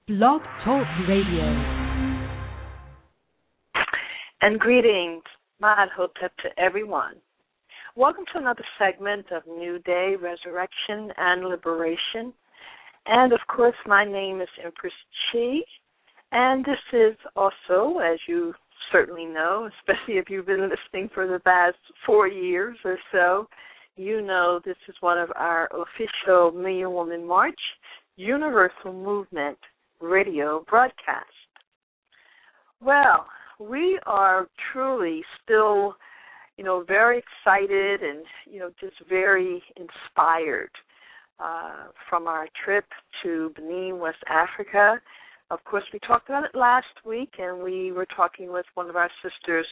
Blog Talk Radio. And greetings, Ma'at Hotep to everyone. Welcome to another segment of New Day, Resurrection, and Liberation. And, of course, my name is Empress Chi, and this is also, as you certainly know, especially if you've been listening for the past 4 years or so, you know this is one of our official Million Woman March Universal Movement radio broadcasts. Well, we are truly still, very excited and, just very inspired from our trip to Benin, West Africa. Of course, we talked about it last week, and we were talking with one of our sisters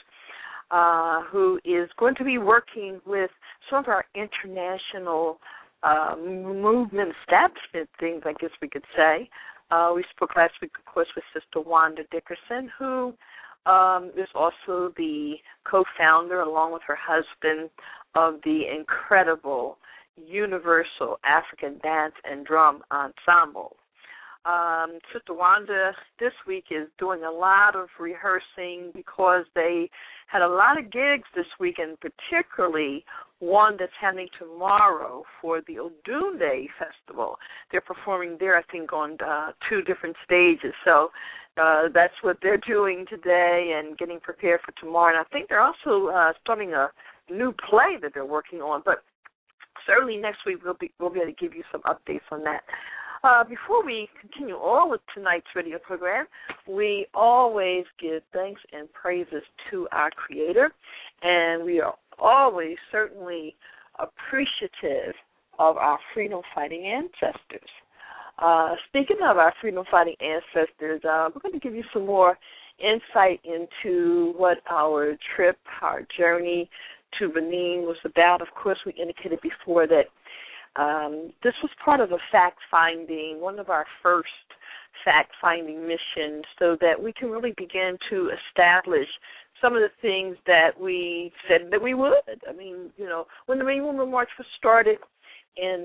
who is going to be working with some of our international movement establishment things, I guess we could say. We spoke last week, of course, with Sister Wanda Dickerson, who is also the co-founder, along with her husband, of the incredible Universal African Dance and Drum Ensemble. Sister Wanda this week is doing a lot of rehearsing because they had a lot of gigs this week, and particularly one that's happening tomorrow for the Odunde Festival. They're performing there, I think, on 2 different stages. So that's what they're doing today and getting prepared for tomorrow. And I think they're also starting a new play that they're working on. But certainly next week we'll be able to give you some updates on that. Before we continue on with tonight's radio program, we always give thanks and praises to our Creator, and we are always certainly appreciative of our freedom-fighting ancestors. Speaking of our freedom-fighting ancestors, we're going to give you some more insight into what our trip, our journey to Benin was about. Of course, we indicated before that this was part of a fact-finding, one of our first fact-finding missions, so that we can really begin to establish some of the things that we said that we would. I mean, when the Million Woman March was started in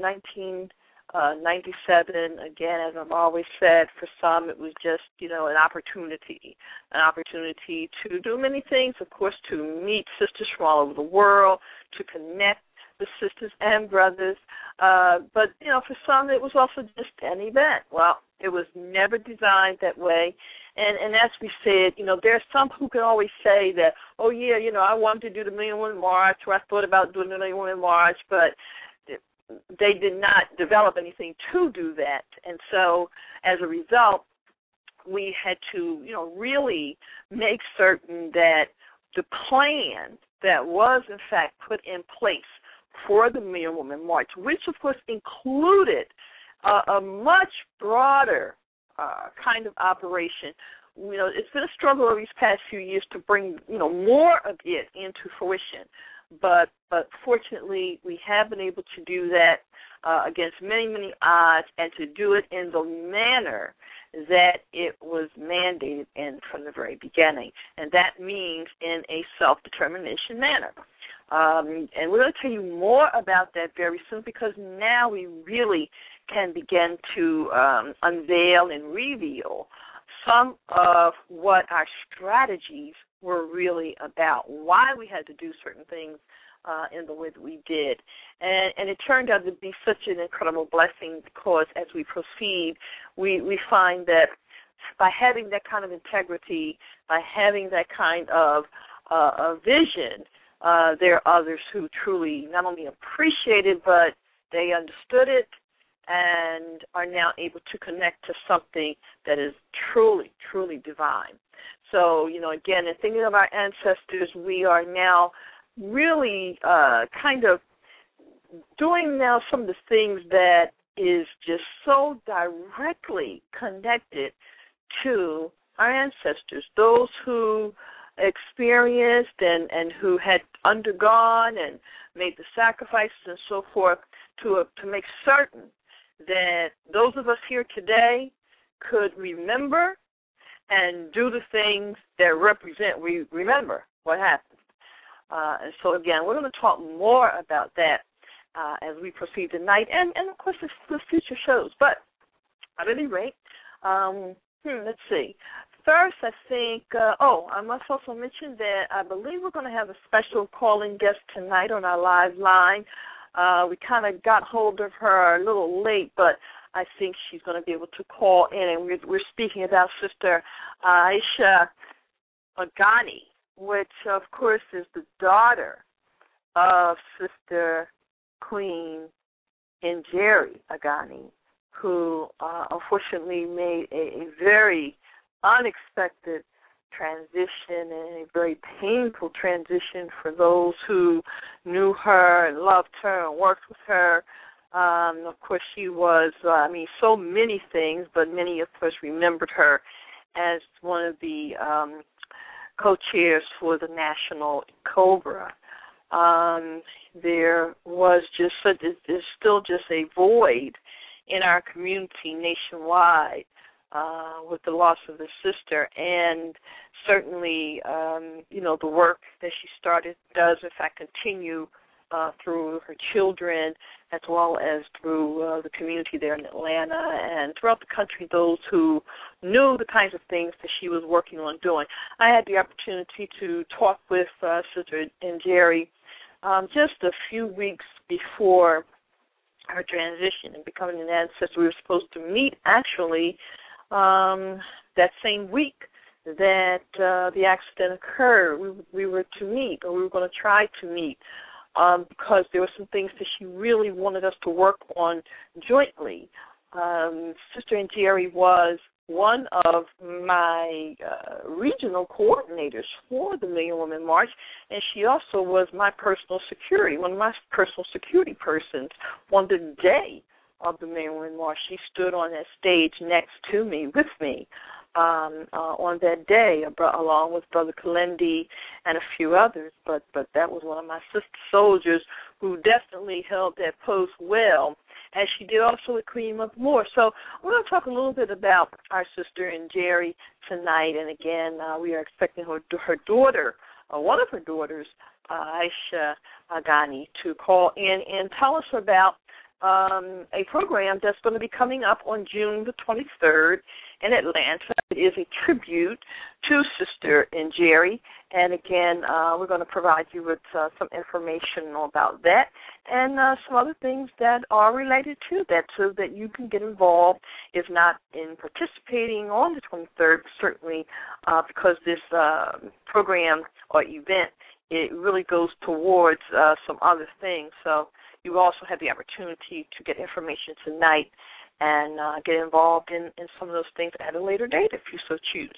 1997, again, as I've always said, for some it was just, an opportunity to do many things, of course, to meet sisters from all over the world, to connect the sisters and brothers, but, for some it was also just an event. Well, it was never designed that way, and as we said, there are some who can always say that, oh, yeah, I wanted to do the Million Woman March, or I thought about doing the Million Woman March, but they did not develop anything to do that, and so as a result, we had to, really make certain that the plan that was, in fact, put in place for the Million Woman March, which, of course, included a much broader kind of operation. It's been a struggle over these past few years to bring, more of it into fruition. But fortunately, we have been able to do that against many, many odds, and to do it in the manner that it was mandated in from the very beginning. And that means in a self-determination manner. And we're going to tell you more about that very soon, because now we really can begin to unveil and reveal some of what our strategies were really about, why we had to do certain things in the way that we did. And it turned out to be such an incredible blessing, because as we proceed, we find that by having that kind of integrity, by having that kind of vision, there are others who truly not only appreciate it, but they understood it and are now able to connect to something that is truly, truly divine. So, again, in thinking of our ancestors, we are now really kind of doing now some of the things that is just so directly connected to our ancestors, those who experienced and who had undergone and made the sacrifices and so forth to make certain that those of us here today could remember and do the things that we remember what happened. And so, again, we're going to talk more about that as we proceed tonight and of course, the future shows. But at any rate, Let's see. First, I think, I must also mention that I believe we're going to have a special calling guest tonight on our live line. We kind of got hold of her a little late, but I think she's going to be able to call in, and we're speaking about Sister Aisha Agani, which, of course, is the daughter of Sister Queen Njeri Agani, who unfortunately made a very unexpected transition and a very painful transition for those who knew her and loved her and worked with her. Of course, she was, so many things, but many of us remembered her as one of the co-chairs for the National COBRA. There was there's still just a void in our community nationwide with the loss of the sister, and certainly, the work that she started does, in fact, continue through her children as well as through the community there in Atlanta and throughout the country, those who knew the kinds of things that she was working on doing. I had the opportunity to talk with Sister Njeri just a few weeks before her transition and becoming an ancestor. We were supposed to meet, actually, that same week that the accident occurred. We were to meet, or we were going to try to meet, because there were some things that she really wanted us to work on jointly. Sister Njeri was one of my regional coordinators for the Million Women March, and she also was my personal security, one of my personal security persons on the day of the Million Women March. She stood on that stage next to me, with me, on that day, along with Brother Kalendi and a few others. But that was one of my sister soldiers who definitely held that post well, as she did also with Queen Mother Moore. So we're going to talk a little bit about our sister Njeri tonight. And again, we are expecting her daughter, one of her daughters, Aisha Agani, to call in and tell us about a program that's going to be coming up on June the 23rd in Atlanta. It is a tribute to Sister Njeri. And again, we're going to provide you with some information about that and some other things that are related to that, so that you can get involved, if not in participating on the 23rd, certainly because this program or event, it really goes towards some other things. So you also have the opportunity to get information tonight and get involved in some of those things at a later date if you so choose.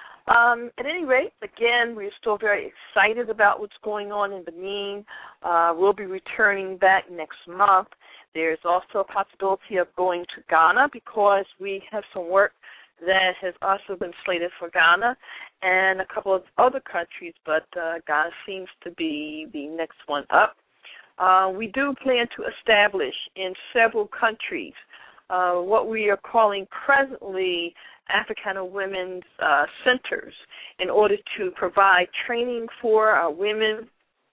At any rate, again, we're still very excited about what's going on in Benin. We'll be returning back next month. There's also a possibility of going to Ghana, because we have some work that has also been slated for Ghana and a couple of other countries, but Ghana seems to be the next one up. We do plan to establish in several countries what we are calling presently Africana Women's Centers, in order to provide training for our women,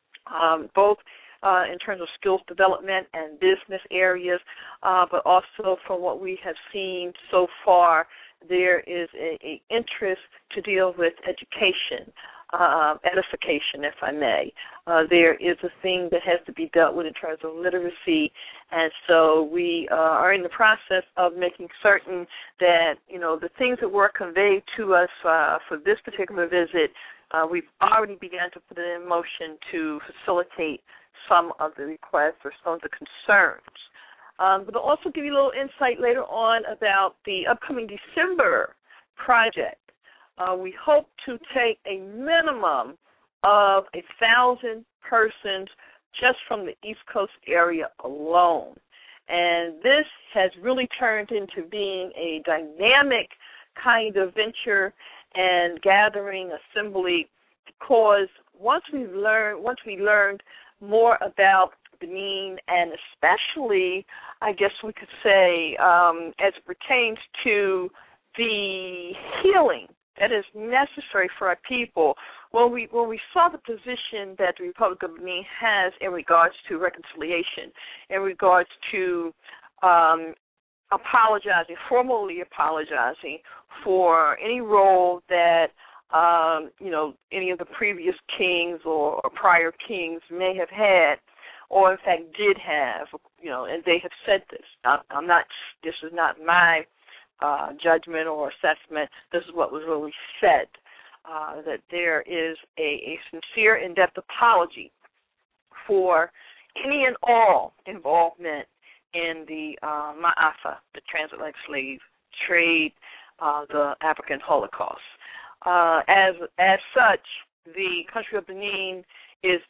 both in terms of skills development and business areas, but also from what we have seen so far, there is an interest to deal with education, edification, if I may. There is a thing that has to be dealt with in terms of literacy, and so we are in the process of making certain that, the things that were conveyed to us for this particular visit, we've already begun to put it in motion to facilitate some of the requests or some of the concerns. But I'll also give you a little insight later on about the upcoming December project. We hope to take a minimum of 1,000 persons just from the East Coast area alone. And this has really turned into being a dynamic kind of venture and gathering assembly, because once we learned more about Benin, and especially, I guess we could say, as it pertains to the healing that is necessary for our people. When we saw the position that the Republic of Benin has in regards to reconciliation, in regards to formally apologizing for any role that any of the previous kings or prior kings may have had, or in fact did have, and they have said this. I'm not. This is not my judgment or assessment. This is what was really said. That there is a sincere, in-depth apology for any and all involvement in the Ma'afa, the transatlantic slave trade, the African Holocaust. As such, the country of Benin is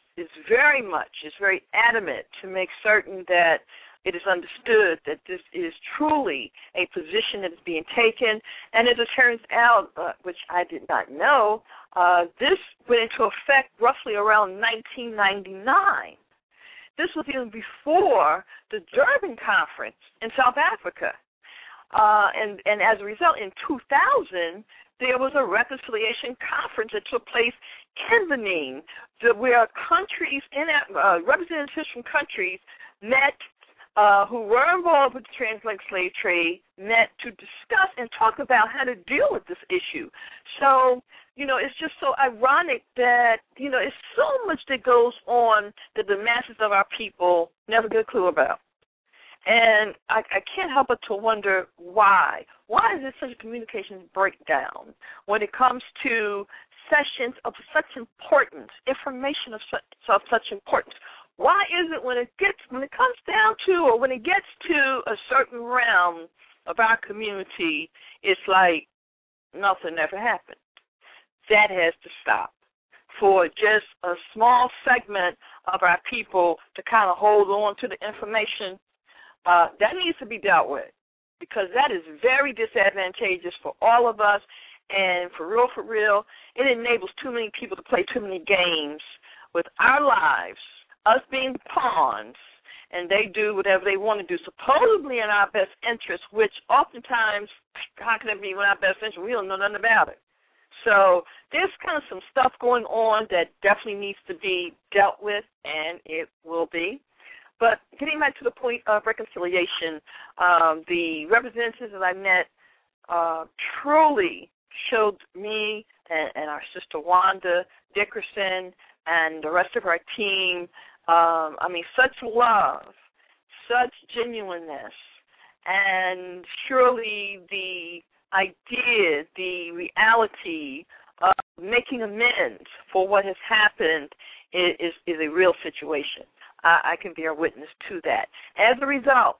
very adamant to make certain that it is understood that this is truly a position that is being taken. And as it turns out, which I did not know, this went into effect roughly around 1999. This was even before the Durban Conference in South Africa. And as a result, in 2000, there was a reconciliation conference that took place in Benin, where countries, representatives from countries met who were involved with the transatlantic slave trade, met to discuss and talk about how to deal with this issue. So, it's just so ironic that, it's so much that goes on that the masses of our people never get a clue about. And I can't help but to wonder why. Why is there such a communications breakdown when it comes to sessions of such importance, information of such importance? Why is it when it comes down to, or when it gets to a certain realm of our community, it's like nothing ever happened? That has to stop. For just a small segment of our people to kind of hold on to the information, that needs to be dealt with, because that is very disadvantageous for all of us. And for real, it enables too many people to play too many games with our lives, us being pawns, and they do whatever they want to do, supposedly in our best interest, which oftentimes, how can it be in our best interest? We don't know nothing about it. So there's kind of some stuff going on that definitely needs to be dealt with, and it will be. But getting back to the point of reconciliation, the representatives that I met truly showed me and our sister Wanda Dickerson and the rest of our team, such love, such genuineness, and surely the idea, the reality of making amends for what has happened is a real situation. I can bear witness to that. As a result,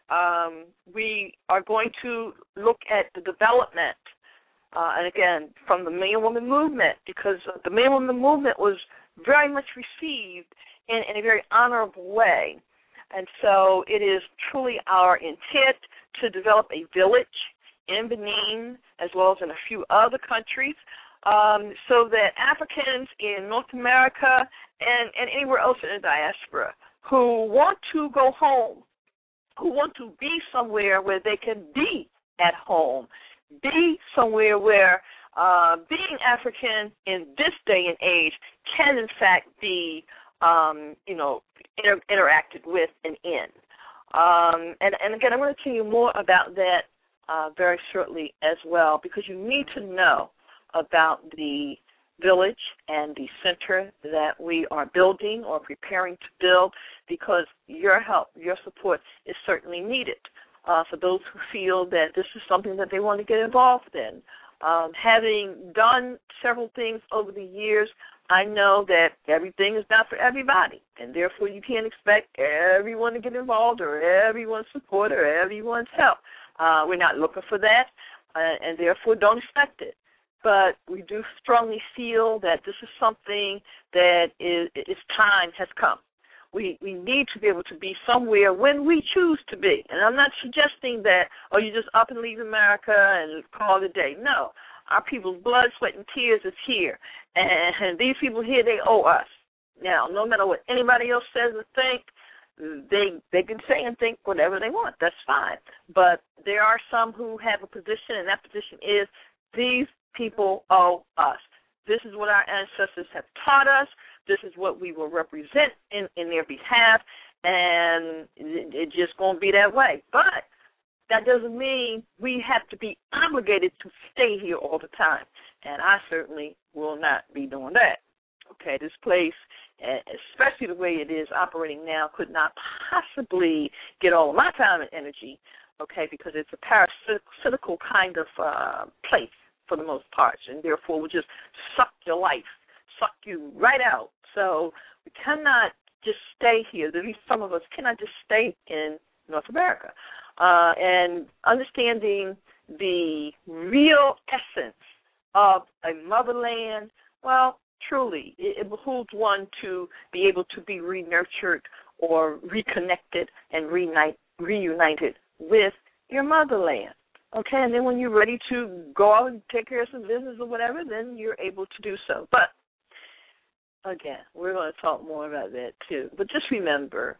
we are going to look at the development, and again, from the Million Woman Movement, because the Million Woman Movement was very much received in a very honorable way. And so it is truly our intent to develop a village in Benin, as well as in a few other countries, so that Africans in North America and anywhere else in the diaspora who want to go home, who want to be somewhere where they can be at home, be somewhere where being African in this day and age can, in fact, be, interacted with and in. And again, I'm going to tell you more about that very shortly as well, because you need to know about the village and the center that we are building or preparing to build, because your help, your support is certainly needed for those who feel that this is something that they want to get involved in. Having done several things over the years, I know that everything is not for everybody, and therefore you can't expect everyone to get involved or everyone's support or everyone's help. We're not looking for that, and therefore don't expect it. But we do strongly feel that this is something that its time has come. We need to be able to be somewhere when we choose to be. And I'm not suggesting that, you just up and leave America and call it a day. No. Our people's blood, sweat, and tears is here. And these people here, they owe us. Now, no matter what anybody else says or think, they can say and think whatever they want. That's fine. But there are some who have a position, and that position is these people owe us. This is what our ancestors have taught us. This is what we will represent in their behalf, and it's just going to be that way. But that doesn't mean we have to be obligated to stay here all the time. And I certainly will not be doing that. Okay, this place, especially the way it is operating now, could not possibly get all of my time and energy, okay, because it's a parasitical kind of place for the most part, and therefore will just suck your life, suck you right out. So we cannot just stay here. At least some of us cannot just stay in North America. And understanding the real essence of a motherland, well, truly, it behooves one to be able to be re-nurtured or reconnected and reunited with your motherland. Okay, and then when you're ready to go out and take care of some business or whatever, then you're able to do so. But, again, we're going to talk more about that too. But just remember,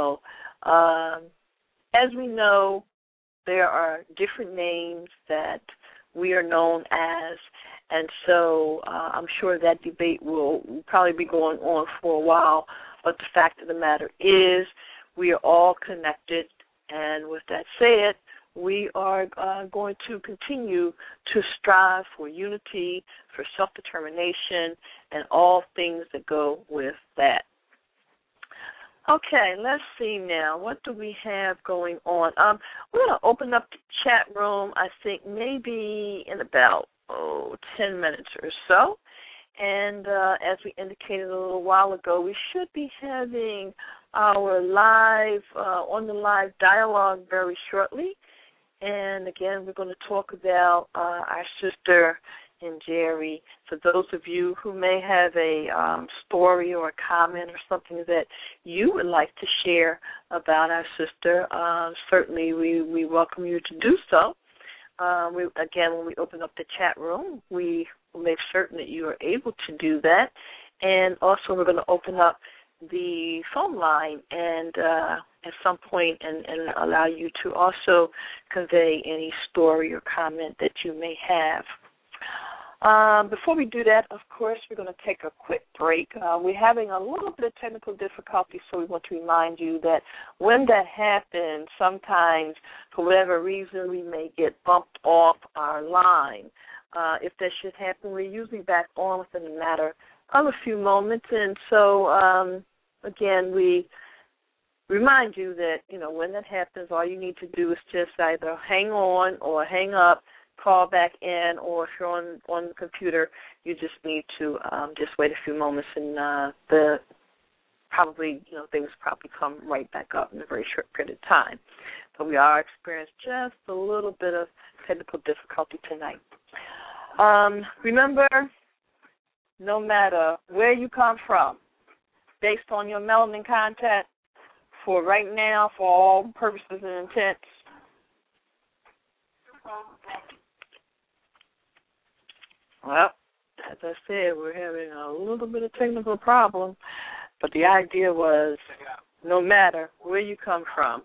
as we know, there are different names that we are known as, and so I'm sure that debate will probably be going on for a while, but the fact of the matter is we are all connected, and with that said, we are going to continue to strive for unity, for self-determination, and all things that go with that. Okay, let's see now. What do we have going on? We're going to open up the chat room, I think, maybe in about 10 minutes or so. And as we indicated a little while ago, we should be having our live, on the live dialogue very shortly. And, again, we're going to talk about our sister and Jerry. For those of you who may have a story or a comment or something that you would like to share about our sister, certainly we welcome you to do so. Again, when we open up the chat room, we will make certain that you are able to do that. And also we're going to open up the phone line and at some point and allow you to also convey any story or comment that you may have. Before we do that, of course, we're going to take a quick break. We're having a little bit of technical difficulty, so we want to remind you that when that happens, sometimes, for whatever reason, we may get bumped off our line. If that should happen, we're usually back on within a matter of a few moments. And so, again, we remind you that, when that happens, all you need to do is just either hang on or hang up, call back in, or if you're on the computer, you just need to just wait a few moments, and things probably come right back up in a very short period of time. But we are experiencing just a little bit of technical difficulty tonight. Remember, no matter where you come from, based on your melanin content, for right now, for all purposes and intents, well, as I said, we're having a little bit of technical problem, but the idea was no matter where you come from,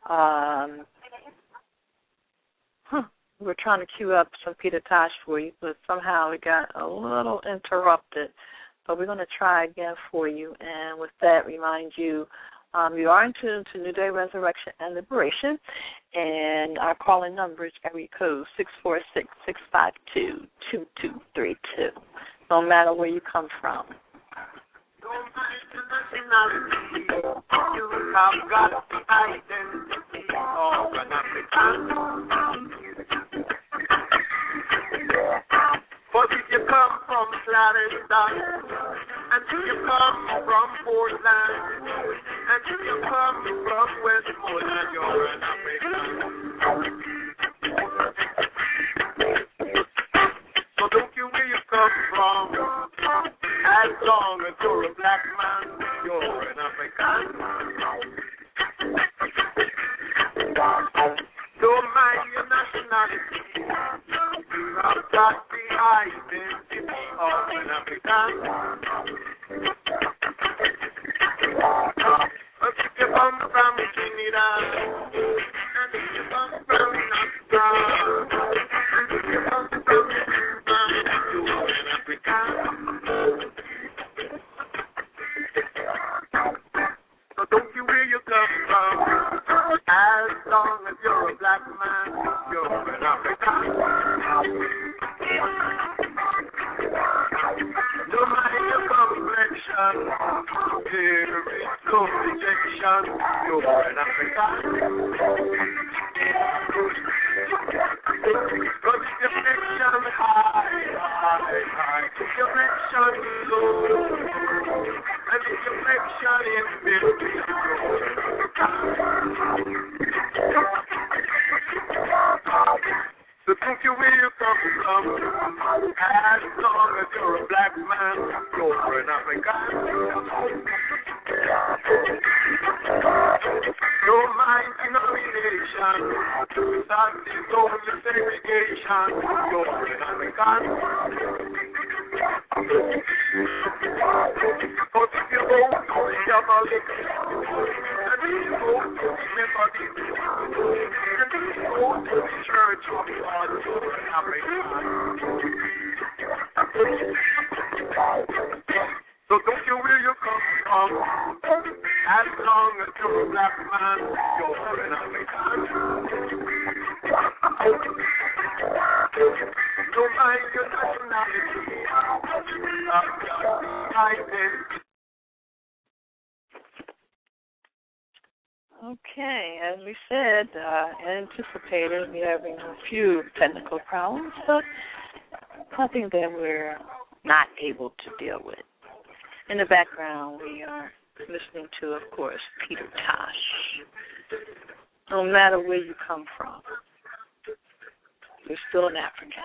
we're trying to queue up some Peter Tosh for you, but somehow it got a little interrupted. But we're going to try again for you, and with that, remind you, you are in tune to New Day Resurrection and Liberation, and our calling number is area code 646-652-2232. No matter where you come from. You have got the identity of an African. But if you come from Florida, and if you come from Portland, and if you come from Westmoreland, you're an African. So don't you where you come from, as long as you're a black man, you're an African. Don't mind your nationality, you have got the identity of an African. But if you come from Trinidad, and if you come from Nassau, and if you come from Cuba, you're an African. So don't you where you come from, as long as you're a black man, nation, you're in Africa. Cause if your nation high, your nation low, and if your nation is built, so think you where you come from, as long as you're a black man, you're an African. No mind denomination, that is only segregation, you're an African. But if you go to the Catholic, and if you go to the Methodist, and if you go to the Church of God, you're an African. So don't you where you come from, as long as you're a black man, you're an African. Don't mind your nationality, Okay, as we said, anticipated, we're having a few technical problems, but nothing that we're not able to deal with. In the background, we are listening to, of course, Peter Tosh. No matter where you come from, you're still an African.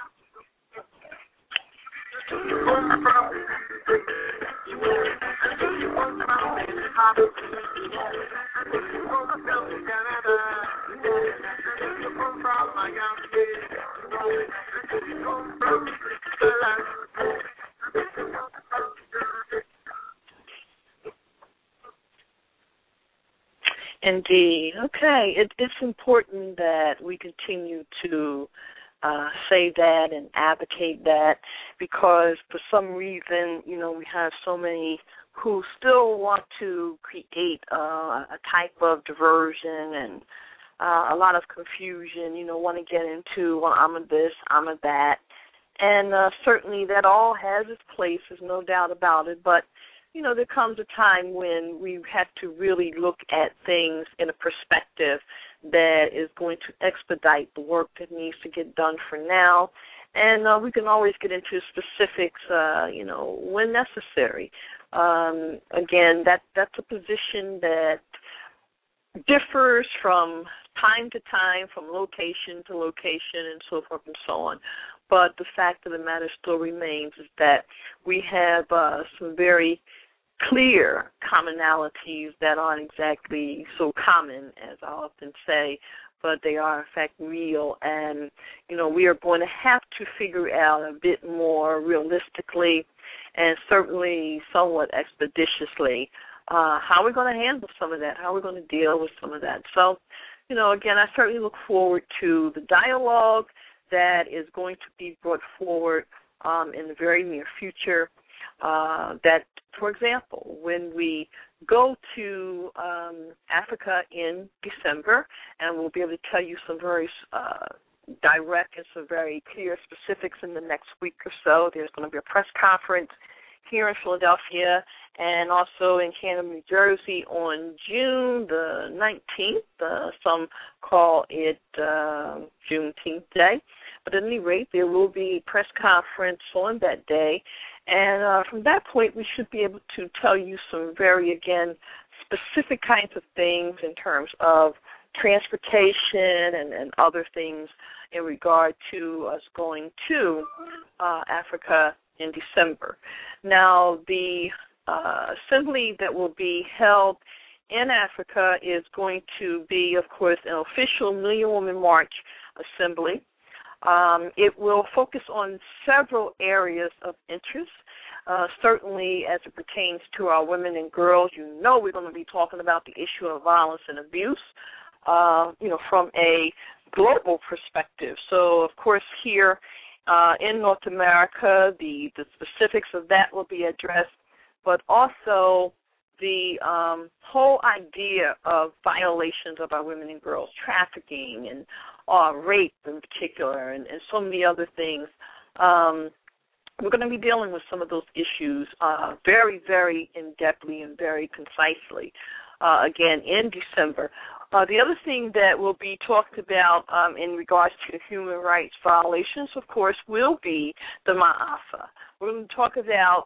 Indeed. Okay. It's important that we continue to say that and advocate that, because for some reason, we have so many who still want to create a type of diversion and a lot of confusion, want to get into, well, I'm a this, I'm a that. And certainly that all has its place, there's no doubt about it. But, there comes a time when we have to really look at things in a perspective that is going to expedite the work that needs to get done for now. And we can always get into specifics, when necessary. Again, that's a position that differs from time to time, from location to location, and so forth and so on. But the fact of the matter still remains is that we have some very clear commonalities that aren't exactly so common, as I often say, but they are, in fact, real. And, we are going to have to figure out a bit more realistically and certainly somewhat expeditiously how we're going to handle some of that, how we're going to deal with some of that. So, again, I certainly look forward to the dialogue that is going to be brought forward in the very near future. That, for example, when we go to Africa in December, and we'll be able to tell you some very direct and some very clear specifics in the next week or so. There's going to be a press conference here in Philadelphia and also in Camden, New Jersey on June the 19th. Some call it Juneteenth Day. But at any rate, there will be a press conference on that day. And from that point, we should be able to tell you some very, again, specific kinds of things in terms of transportation and other things in regard to us going to Africa in December. Now, the assembly that will be held in Africa is going to be, of course, an official Million Woman March assembly. It will focus on several areas of interest, certainly as it pertains to our women and girls. We're going to be talking about the issue of violence and abuse, from a global perspective. So, of course, here in North America, the specifics of that will be addressed, but also the whole idea of violations of our women and girls, trafficking and rape in particular, and so many other things. We're going to be dealing with some of those issues very, very in-depthly and very concisely. again in December. The other thing that will be talked about in regards to human rights violations, of course, will be the Ma'afa. We're going to talk about,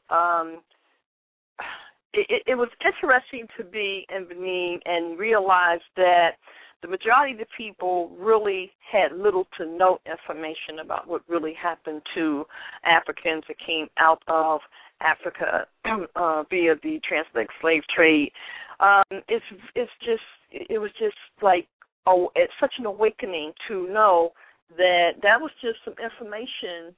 it was interesting to be in Benin and realize that the majority of the people really had little to no information about what really happened to Africans that came out of Africa via the transatlantic slave trade. It was just like it's such an awakening to know that was just some information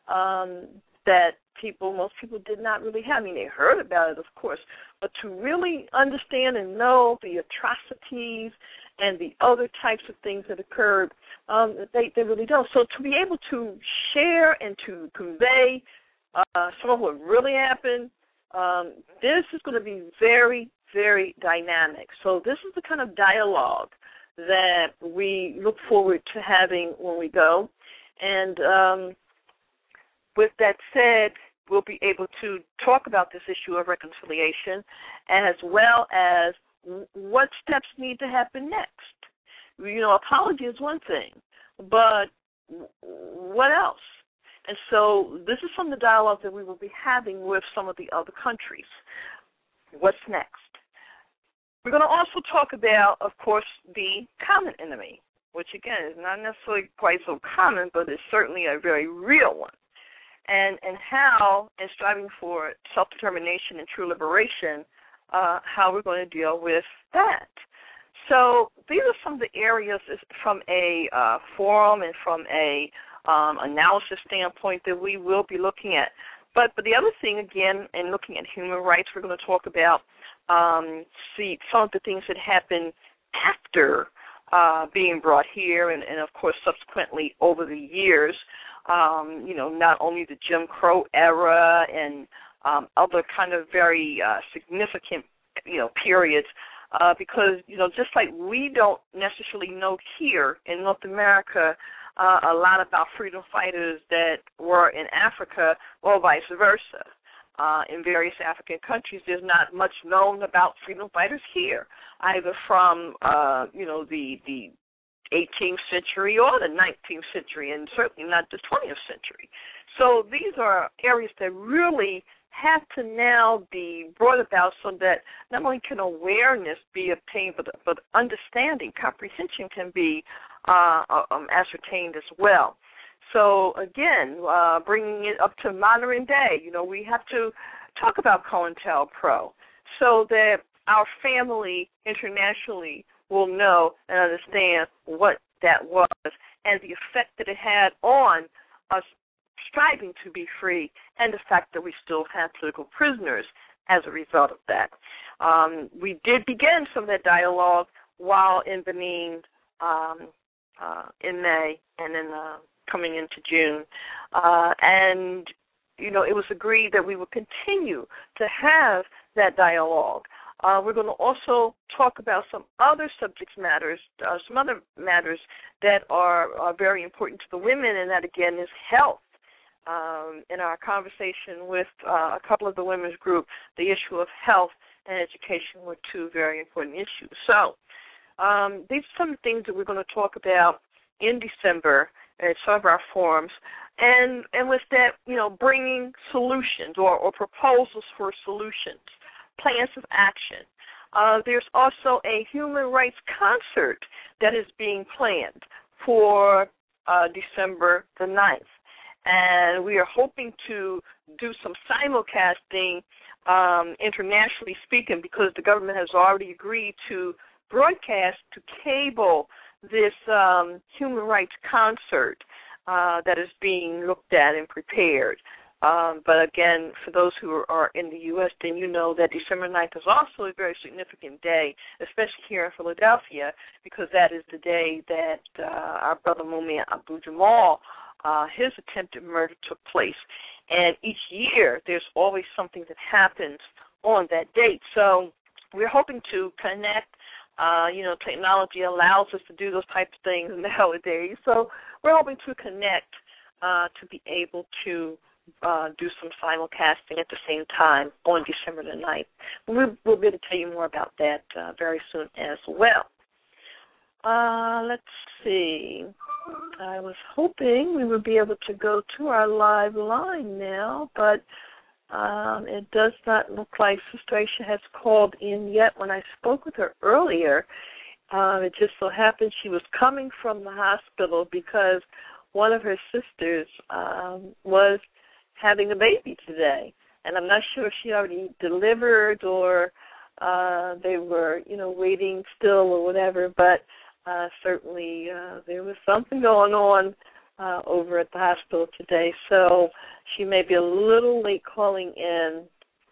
that most people did not really have. I mean, they heard about it, of course, but to really understand and know the atrocities and the other types of things that occurred, they really don't. So to be able to share and to convey some of what really happened, this is going to be very, very dynamic. So this is the kind of dialogue that we look forward to having when we go. And with that said, we'll be able to talk about this issue of reconciliation as well as what steps need to happen next. You know, apology is one thing, but what else? And so this is some of the dialogue that we will be having with some of the other countries. What's next? We're going to also talk about, of course, the common enemy, which, again, is not necessarily quite so common, but is certainly a very real one. And how, in striving for self-determination and true liberation, how we're going to deal with that. So these are some of the areas from a forum and from a analysis standpoint that we will be looking at. But the other thing, again, in looking at human rights, we're going to talk about some of the things that happen after being brought here and, of course, subsequently over the years. Not only the Jim Crow era and other kind of very significant, periods, because, just like we don't necessarily know here in North America a lot about freedom fighters that were in Africa or vice versa. In various African countries, there's not much known about freedom fighters here, either from, the 18th century or the 19th century, and certainly not the 20th century. So these are areas that really have to now be brought about so that not only can awareness be obtained, but understanding, comprehension can be ascertained as well. So, again, bringing it up to modern day, we have to talk about COINTELPRO so that our family internationally will know and understand what that was and the effect that it had on us striving to be free and the fact that we still have political prisoners as a result of that. We did begin some of that dialogue while in Benin in May and then coming into June. And, it was agreed that we would continue to have that dialogue. We're going to also talk about some other some other matters that are very important to the women, and that, again, is health. In our conversation with a couple of the women's group, the issue of health and education were two very important issues. So these are some of the things that we're going to talk about in December at some of our forums, and with that, bringing solutions or proposals for solutions, plans of action. There's also a human rights concert that is being planned for December the 9th. And we are hoping to do some simulcasting, internationally speaking, because the government has already agreed to broadcast to cable this human rights concert that is being looked at and prepared. But again, for those who are in the U.S., then you know that December 9th is also a very significant day, especially here in Philadelphia, because that is the day that our brother Mumia Abu-Jamal, his attempted murder took place. And each year there's always something that happens on that date. So we're hoping to connect. Technology allows us to do those types of things nowadays. So we're hoping to connect to be able to do some simulcasting at the same time on December the 9th. We'll be able to tell you more about that very soon as well. Let's see. I was hoping we would be able to go to our live line now, but it does not look like Sister Aisha has called in yet. When I spoke with her earlier, it just so happened she was coming from the hospital because one of her sisters was having a baby today. And I'm not sure if she already delivered or they were, waiting still or whatever, but certainly there was something going on over at the hospital today. So she may be a little late calling in.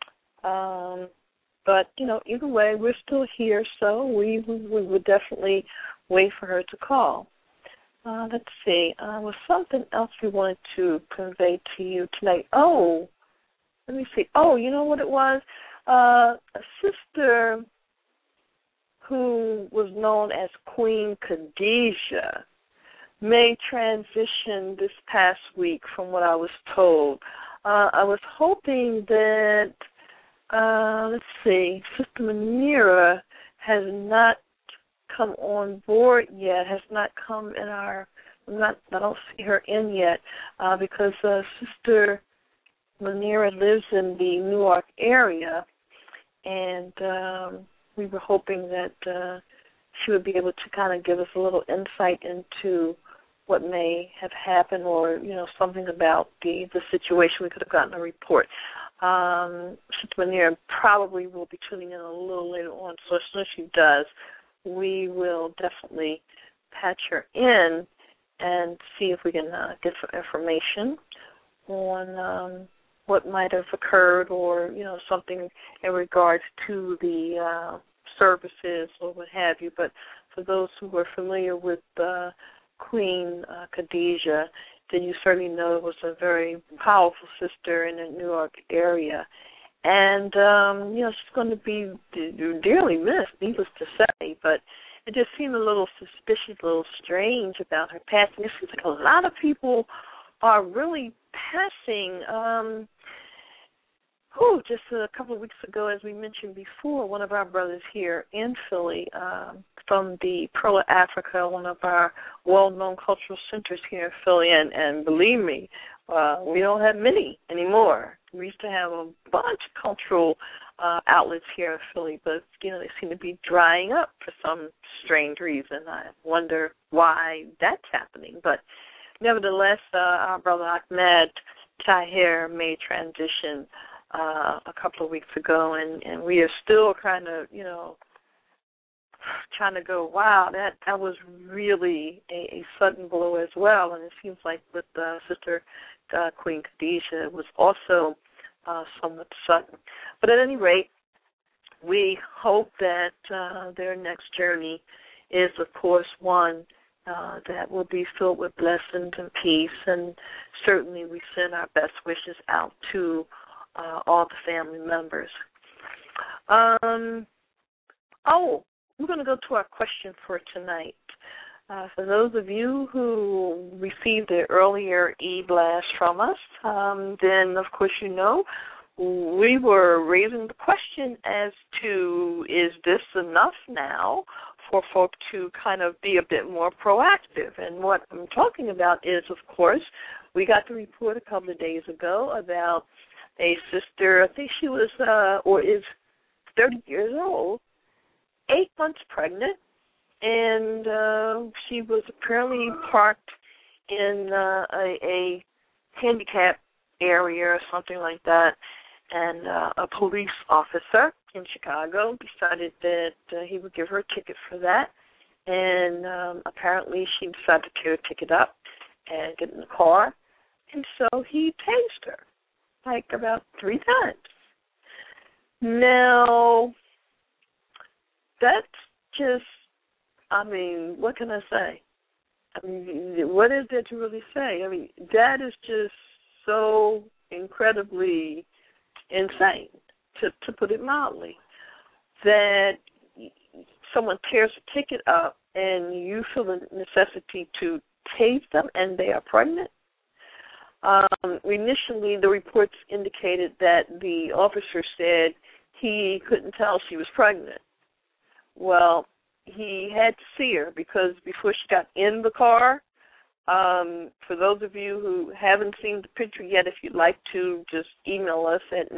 But, either way, we're still here, so we would definitely wait for her to call. Let's see. Was something else we wanted to convey to you tonight? Oh, let me see. Oh, you know what it was? A sister who was known as Queen Khadijah may transition this past week from what I was told. I was hoping that, let's see, Sister Manira has not come on board yet, has not come in I don't see her in yet, because Sister Manira lives in the Newark area, and we were hoping that she would be able to kind of give us a little insight into what may have happened or, something about the situation. We could have gotten a report. Sister Manira probably will be tuning in a little later on, so as soon as she does, we will definitely patch her in and see if we can get some information on what might have occurred or, something in regards to the services or what have you. But for those who are familiar with Queen Khadijah, then you certainly know it was a very powerful sister in the New York area. And, she's going to be dearly missed, needless to say, but it just seemed a little suspicious, a little strange about her passing. It seems like a lot of people are really passing. Just a couple of weeks ago, as we mentioned before, one of our brothers here in Philly, from the Pearl of Africa, one of our well-known cultural centers here in Philly, and believe me, we don't have many anymore. We used to have a bunch of cultural outlets here in Philly, but, they seem to be drying up for some strange reason. I wonder why that's happening. But nevertheless, our brother Ahmed Tahir made transition a couple of weeks ago, and we are still kind of, trying to go, wow, that was really a sudden blow as well. And it seems like with Sister Queen Khadijah, it was also somewhat sudden. But at any rate, we hope that their next journey is, of course, one that will be filled with blessings and peace. And certainly we send our best wishes out to all the family members. We're going to go to our question for tonight. For those of you who received the earlier e-blast from us, then, of course, we were raising the question as to, is this enough now for folk to kind of be a bit more proactive? And what I'm talking about is, of course, we got the report a couple of days ago about a sister, I think she was or is 30 years old, 8 months pregnant, and she was apparently parked in a handicap area or something like that, and a police officer in Chicago decided that he would give her a ticket for that, and apparently she decided to tear the ticket up and get in the car, and so he tased her, like about 3 times. Now, that's just, what can I say? What is there to really say? That is just so incredibly insane, to put it mildly, that someone tears a ticket up and you feel the necessity to tase them and they are pregnant. Initially, the reports indicated that the officer said he couldn't tell she was pregnant. Well, he had to see her because before she got in the car, for those of you who haven't seen the picture yet, if you'd like to, just email us at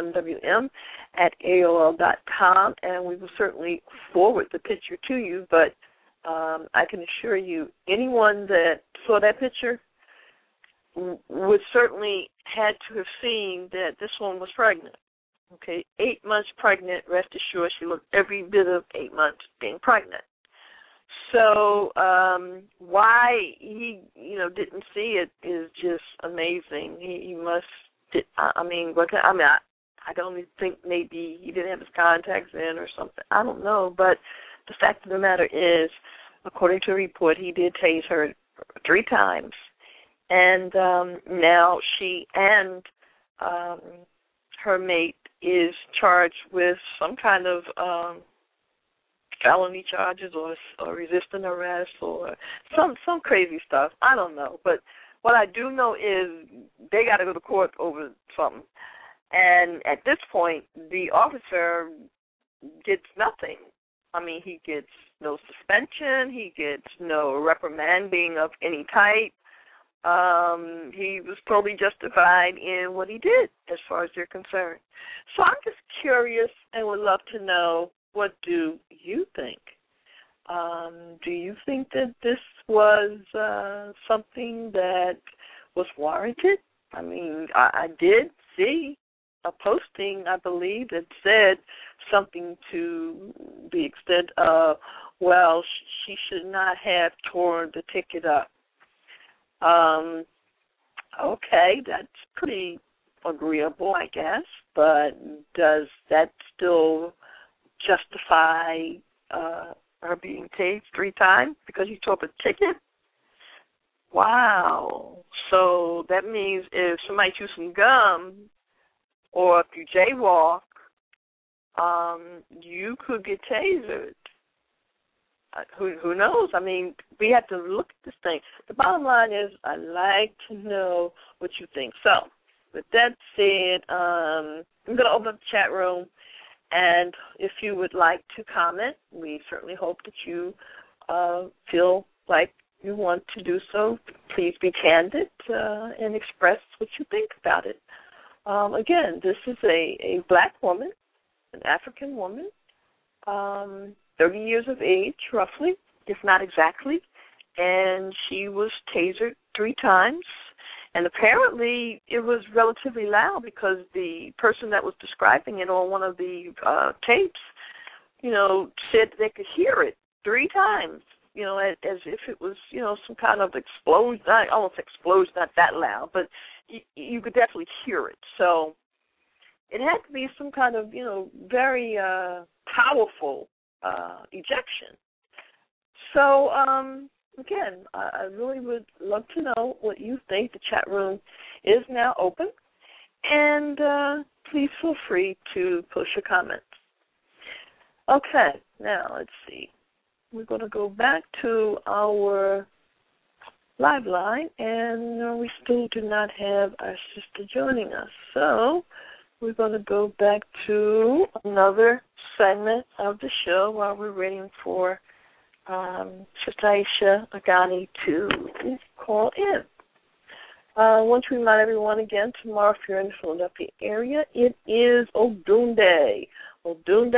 nationalmwm@aol.com, and we will certainly forward the picture to you. But I can assure you, anyone that saw that picture would certainly had to have seen that this woman was pregnant. Okay, 8 months pregnant. Rest assured, she looked every bit of 8 months being pregnant. So why he, didn't see it is just amazing. He must. I don't even think maybe he didn't have his contacts in or something. I don't know, but the fact of the matter is, according to a report, he did tase her 3 times, and now she and her mate is charged with some kind of felony charges or resisting arrest or some crazy stuff. I don't know. But what I do know is they got to go to court over something. And at this point, the officer gets nothing. I mean, he gets no suspension. He gets no reprimanding of any type. He was totally justified in what he did as far as they're concerned. So I'm just curious and would love to know, what do you think? Do you think that this was something that was warranted? I mean, I did see a posting, I believe, that said something to the extent of, well, she should not have torn the ticket up. Okay, that's pretty agreeable, I guess, but does that still justify her being tased 3 times because you tore up a ticket? Wow. So that means if somebody chews some gum or if you jaywalk, you could get tasered. Who knows? I mean, we have to look at this thing. The bottom line is I'd like to know what you think. So, with that said, I'm going to open up the chat room, and if you would like to comment, we certainly hope that you feel like you want to do so. Please be candid and express what you think about it. Again, this is a black woman, an African woman, 30 years of age, roughly, if not exactly, and she was tasered 3 times, and apparently it was relatively loud because the person that was describing it on one of the tapes, said they could hear it 3 times, as if it was, some kind of explosion. I almost explosion, not that loud, but you could definitely hear it. So it had to be some kind of, very powerful ejection. So, again, I really would love to know what you think. The chat room is now open, and please feel free to post your comments. Okay, now let's see. We're going to go back to our live line, and we still do not have our sister joining us. So we're going to go back to another segment of the show while we're waiting for Sister Aisha Agani to call in. I want to remind everyone again, tomorrow, if you're in the Philadelphia area, it is Odun Day. Odun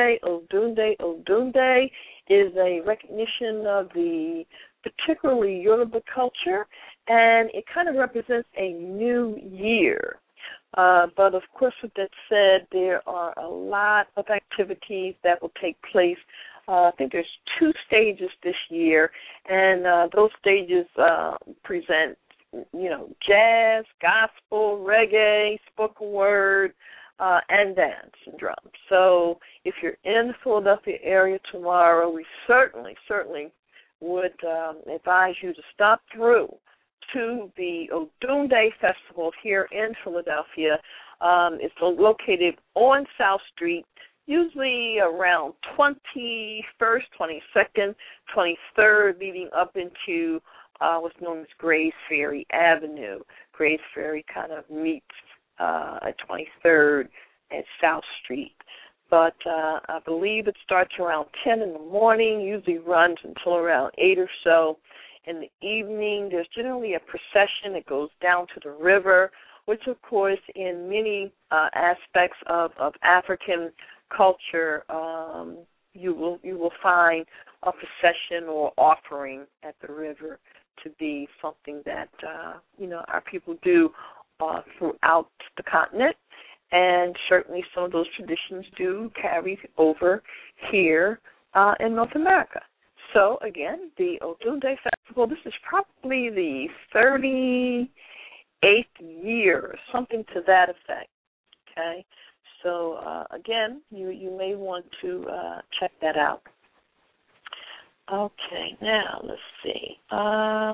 Day is a recognition of the particularly Yoruba culture, and it kind of represents a new year. But, of course, with that said, there are a lot of activities that will take place. I think there's 2 stages this year, and those stages present, jazz, gospel, reggae, spoken word, and dance and drums. So if you're in the Philadelphia area tomorrow, we certainly would advise you to stop through to the Odun Day Festival here in Philadelphia. It's located on South Street, usually around 21st, 22nd, 23rd, leading up into what's known as Grays Ferry Avenue. Grays Ferry kind of meets at 23rd at South Street. But I believe it starts around 10 in the morning, usually runs until around 8 or so. In the evening, there's generally a procession that goes down to the river, which, of course, in many aspects of African culture, you will find a procession or offering at the river to be something that, our people do throughout the continent. And certainly some of those traditions do carry over here in North America. So, again, the Otunde Festival, this is probably the 38th year, something to that effect, okay? So, again, you may want to check that out. Okay, now let's see. I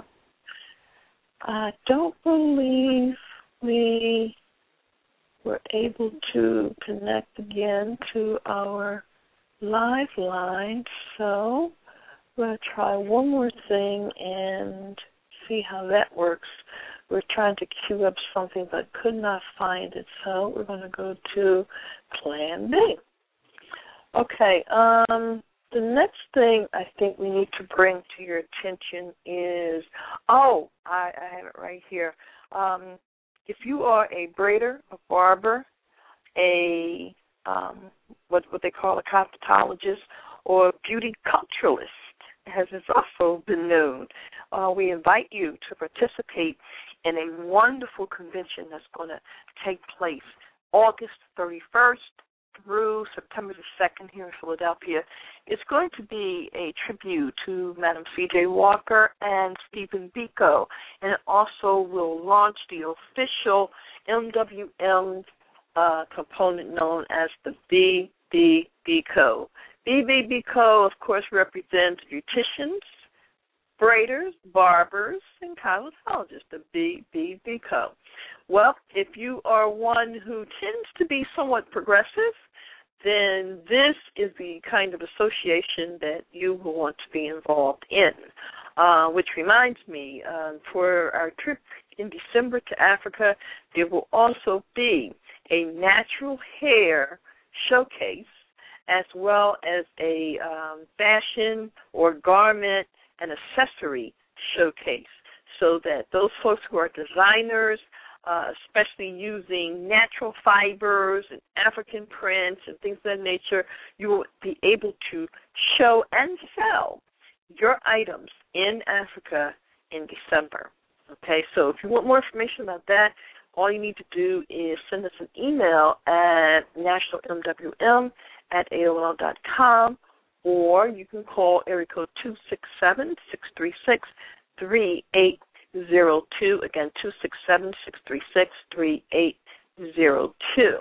don't believe we were able to connect again to our live line, so we're going to try one more thing and see how that works. We're trying to queue up something but could not find it, so we're going to go to Plan B. Okay, the next thing I think we need to bring to your attention is, I have it right here. If you are a braider, a barber, a what they call a cosmetologist, or a beauty culturalist, as it's also been known, we invite you to participate in a wonderful convention that's going to take place August 31st through September the 2nd here in Philadelphia. It's going to be a tribute to Madam C.J. Walker and Stephen Biko, and it also will launch the official MWM component known as the BBBCO. BBBCO, of course, represents beauticians, braiders, barbers, and cosmetologists, the BBBCO. Well, if you are one who tends to be somewhat progressive, then this is the kind of association that you will want to be involved in, which reminds me, for our trip in December to Africa, there will also be a natural hair showcase as well as a fashion or garment and accessory showcase, so that those folks who are designers, especially using natural fibers and African prints and things of that nature, you will be able to show and sell your items in Africa in December. Okay, so if you want more information about that, all you need to do is send us an email at nationalmwm@aol.com, or you can call area code 267-636-3802. Again, 267-636-3802.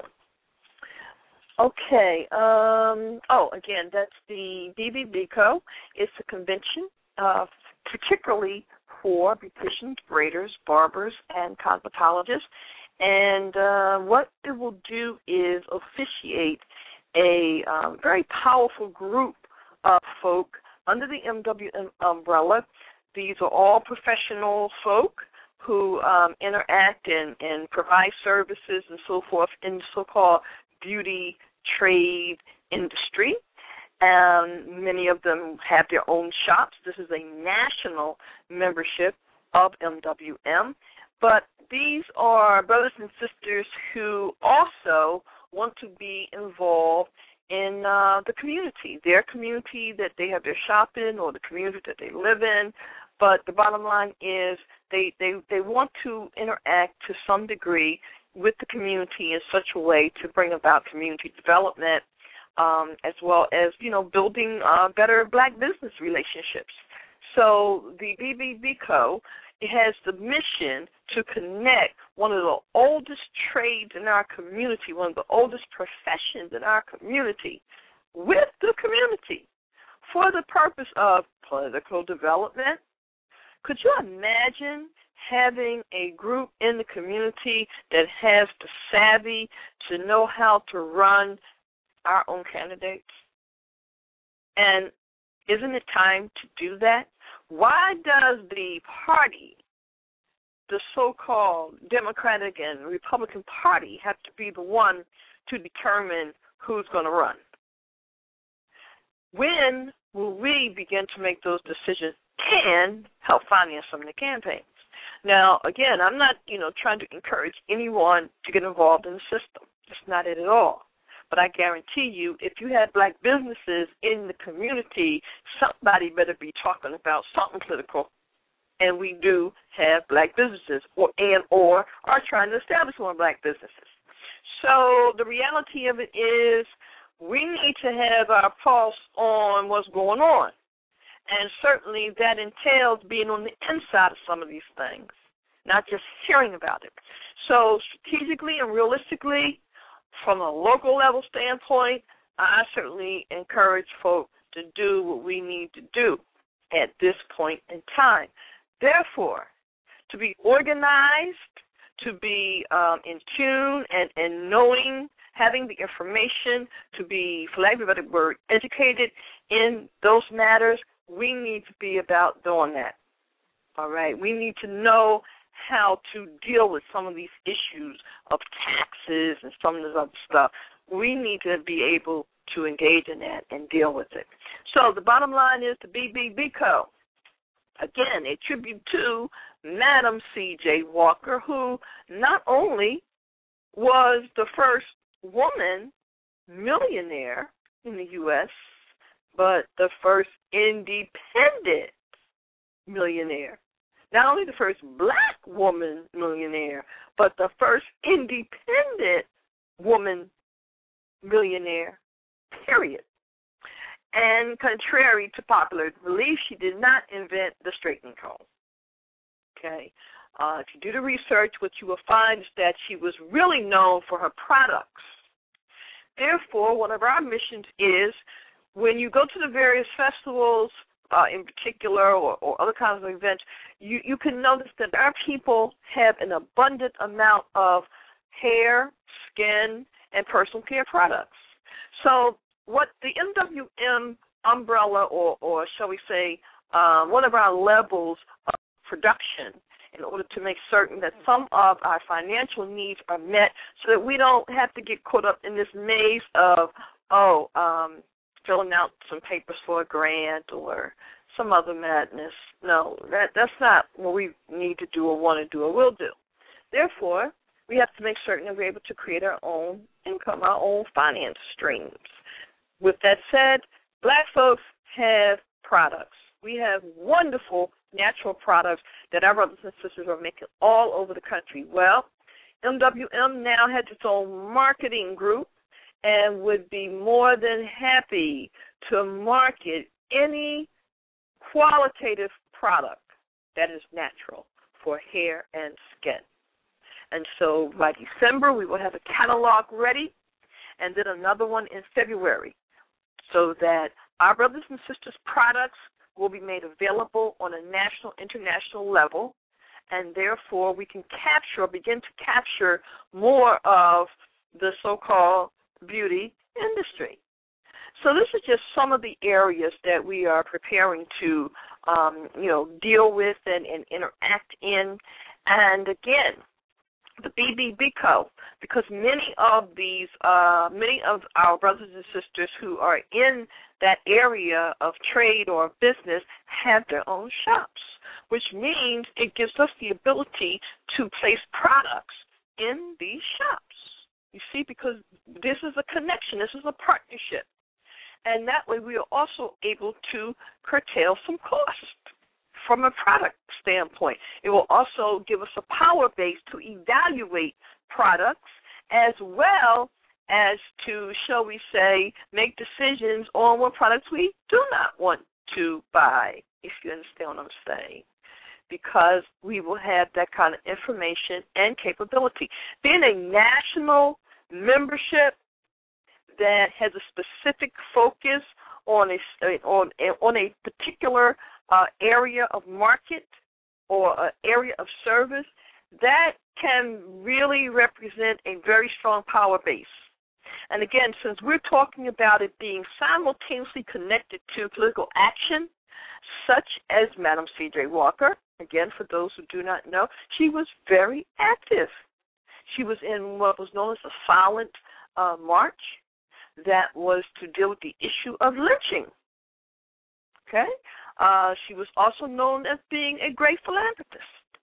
Okay. Again, that's the BBBCO. It's a convention, particularly for beauticians, braiders, barbers, and cosmetologists. And what it will do is officiate a very powerful group of folk under the MWM umbrella. These are all professional folk who interact and provide services and so forth in the so-called beauty trade industry. Many of them have their own shops. This is a national membership of MWM. But these are brothers and sisters who also want to be involved in the community, their community that they have their shop in or the community that they live in. But the bottom line is they want to interact to some degree with the community in such a way to bring about community development, as well as, building better black business relationships. So the BBBCO, it has the mission to connect one of the oldest trades in our community, one of the oldest professions in our community, with the community for the purpose of political development. Could you imagine having a group in the community that has the savvy to know how to run our own candidates? And isn't it time to do that? Why does the party the so-called Democratic and Republican Party have to be the one to determine who's going to run? When will we begin to make those decisions and help finance some of the campaigns? Now, again, I'm not, trying to encourage anyone to get involved in the system. That's not it at all. But I guarantee you, if you have black businesses in the community, somebody better be talking about something political. And we do have black businesses or are trying to establish more black businesses. So the reality of it is we need to have our pulse on what's going on. And certainly that entails being on the inside of some of these things, not just hearing about it. So strategically and realistically, from a local level standpoint, I certainly encourage folks to do what we need to do at this point in time. Therefore, to be organized, to be in tune and knowing, having the information, to be, for lack of a better word, educated in those matters, we need to be about doing that. All right? We need to know how to deal with some of these issues of taxes and some of this other stuff. We need to be able to engage in that and deal with it. So the bottom line is the BBB Co. Again, a tribute to Madam C.J. Walker, who not only was the first woman millionaire in the U.S., but the first independent millionaire. Not only the first black woman millionaire, but the first independent woman millionaire, period. And contrary to popular belief, she did not invent the straightening comb. Okay? If you do the research, what you will find is that she was really known for her products. Therefore, one of our missions is when you go to the various festivals, in particular, or other kinds of events, you can notice that our people have an abundant amount of hair, skin, and personal care products. So what the MWM umbrella, or shall we say, one of our levels of production, in order to make certain that some of our financial needs are met so that we don't have to get caught up in this maze of, filling out some papers for a grant or some other madness. No, that's not what we need to do or want to do or will do. Therefore, we have to make certain that we're able to create our own income, our own finance streams. With that said, black folks have products. We have wonderful natural products that our brothers and sisters are making all over the country. Well, MWM now has its own marketing group and would be more than happy to market any qualitative product that is natural for hair and skin. And so by December, we will have a catalog ready, and then another one in February, so that our brothers and sisters' products will be made available on a national, international level, and therefore we can begin to capture more of the so-called beauty industry. So this is just some of the areas that we are preparing to, deal with and interact in. And again, the BBB Co., because many of our brothers and sisters who are in that area of trade or business have their own shops, which means it gives us the ability to place products in these shops. You see, because this is a connection, this is a partnership. And that way we are also able to curtail some costs from a product standpoint. It will also give us a power base to evaluate products as well as to, shall we say, make decisions on what products we do not want to buy, if you understand what I'm saying, because we will have that kind of information and capability. Being a national membership that has a specific focus on a particular area of market or area of service, that can really represent a very strong power base. And again, since we're talking about it being simultaneously connected to political action, such as Madam C.J. Walker, again, for those who do not know, she was very active. She was in what was known as a silent march that was to deal with the issue of lynching. Okay? She was also known as being a great philanthropist.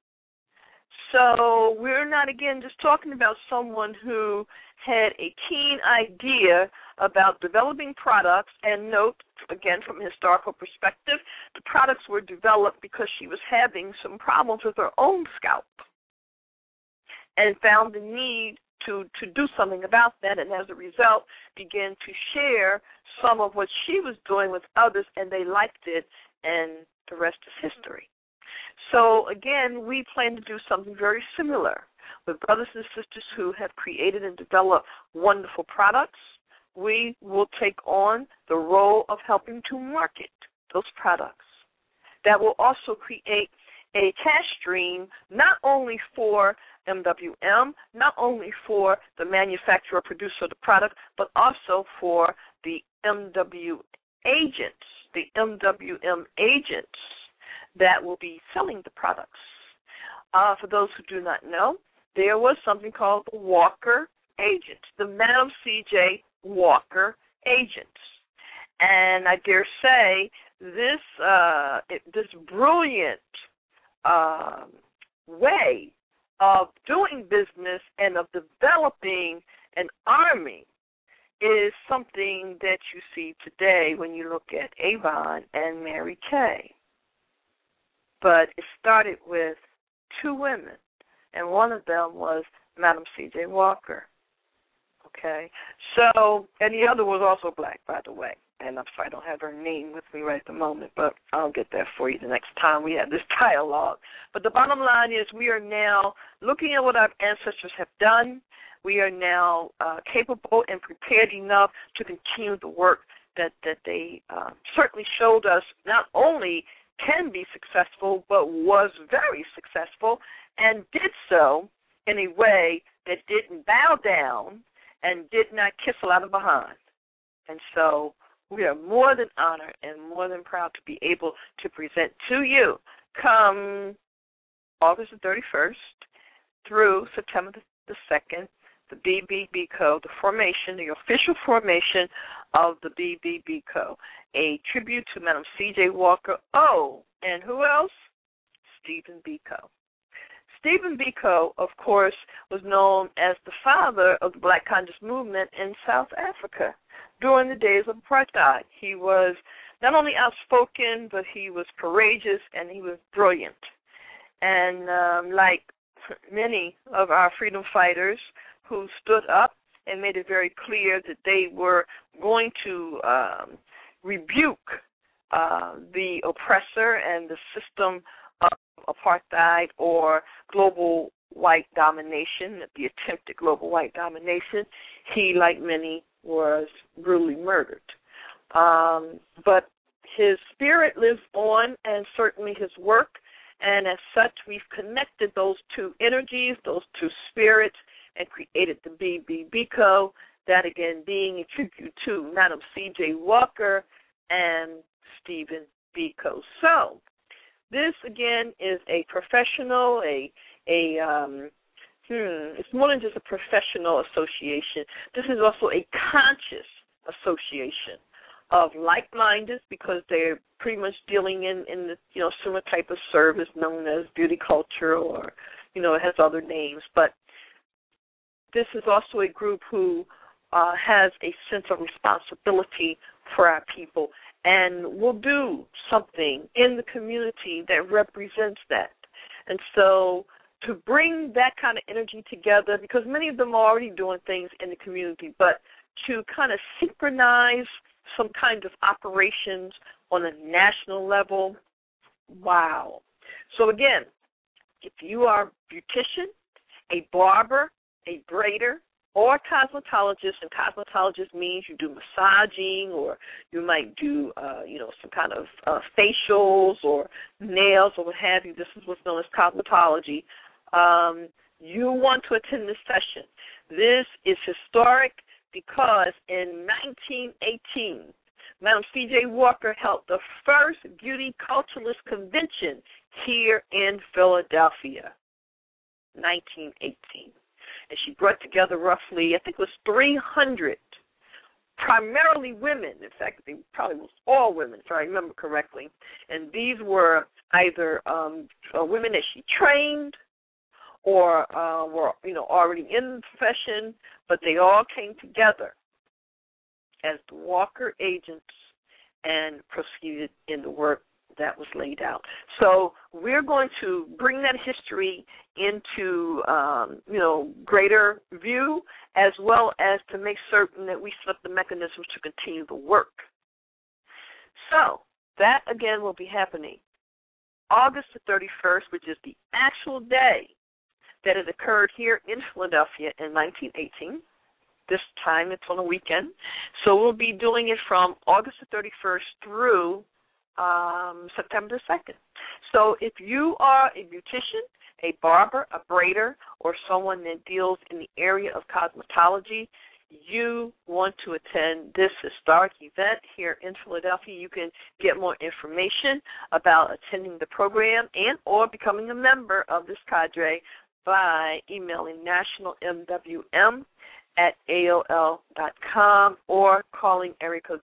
So we're not, again, just talking about someone who had a keen idea about developing products, and note, again, from a historical perspective, the products were developed because she was having some problems with her own scalp and found the need to do something about that, and as a result began to share some of what she was doing with others, and they liked it, and the rest is history. So, again, we plan to do something very similar with brothers and sisters who have created and developed wonderful products. We will take on the role of helping to market those products. That will also create a cash stream not only for MWM, not only for the manufacturer or producer of the product, but also for the MWM agents that will be selling the products. For those who do not know, there was something called the Walker Agents, the Madam C.J. Walker Agents. And I dare say this brilliant way of doing business and of developing an army is something that you see today when you look at Avon and Mary Kay. But it started with two women, and one of them was Madam C.J. Walker. Okay? So, and the other was also black, by the way. And I'm sorry, I don't have her name with me right at the moment, but I'll get that for you the next time we have this dialogue. But the bottom line is we are now looking at what our ancestors have done. We are now capable and prepared enough to continue the work that they certainly showed us not only can be successful, but was very successful and did so in a way that didn't bow down and did not kiss a lot of behind. And so we are more than honored and more than proud to be able to present to you come August the 31st through September the 2nd, the BBB Co., the formation, the official formation of the BBB Co., a tribute to Madam C.J. Walker. Oh, and who else? Stephen Biko. Stephen Biko, of course, was known as the father of the Black Conscious Movement in South Africa during the days of apartheid. He was not only outspoken, but he was courageous and he was brilliant. And like many of our freedom fighters who stood up and made it very clear that they were going to rebuke the oppressor and the system of apartheid or global white domination, the attempted global white domination, he, like many, was brutally murdered. But his spirit lives on, and certainly his work, and as such, we've connected those two energies, those two spirits, and created the BBB Co., that again being a tribute to Madam C.J. Walker and Stephen Biko. So, this again is a professional, it's more than just a professional association. This is also a conscious association of like-minded, because they're pretty much dealing in the similar type of service known as beauty culture, or it has other names. But this is also a group who has a sense of responsibility for our people and will do something in the community that represents that. And so to bring that kind of energy together, because many of them are already doing things in the community, but to kind of synchronize some kind of operations on a national level, wow. So again, if you are a beautician, a barber, a braider, or a cosmetologist, and cosmetologist means you do massaging, or you might do, some kind of facials or nails or what have you. This is what's known as cosmetology. You want to attend this session. This is historic because in 1918, Madam C.J. Walker held the first beauty culturalist convention here in Philadelphia, 1918. And she brought together roughly, I think it was 300, primarily women. In fact, they probably was all women, if I remember correctly. And these were either women that she trained or were, already in the profession, but they all came together as the Walker agents and proceeded in the work that was laid out. So we're going to bring that history into, greater view, as well as to make certain that we set up the mechanisms to continue the work. So that, again, will be happening August the 31st, which is the actual day that it occurred here in Philadelphia in 1918. This time it's on a weekend. So we'll be doing it from August the 31st through September the 2nd. So if you are a beautician, a barber, a braider, or someone that deals in the area of cosmetology, you want to attend this historic event here in Philadelphia. You can get more information about attending the program and or becoming a member of this cadre by emailing nationalmwm@aol.com or calling area code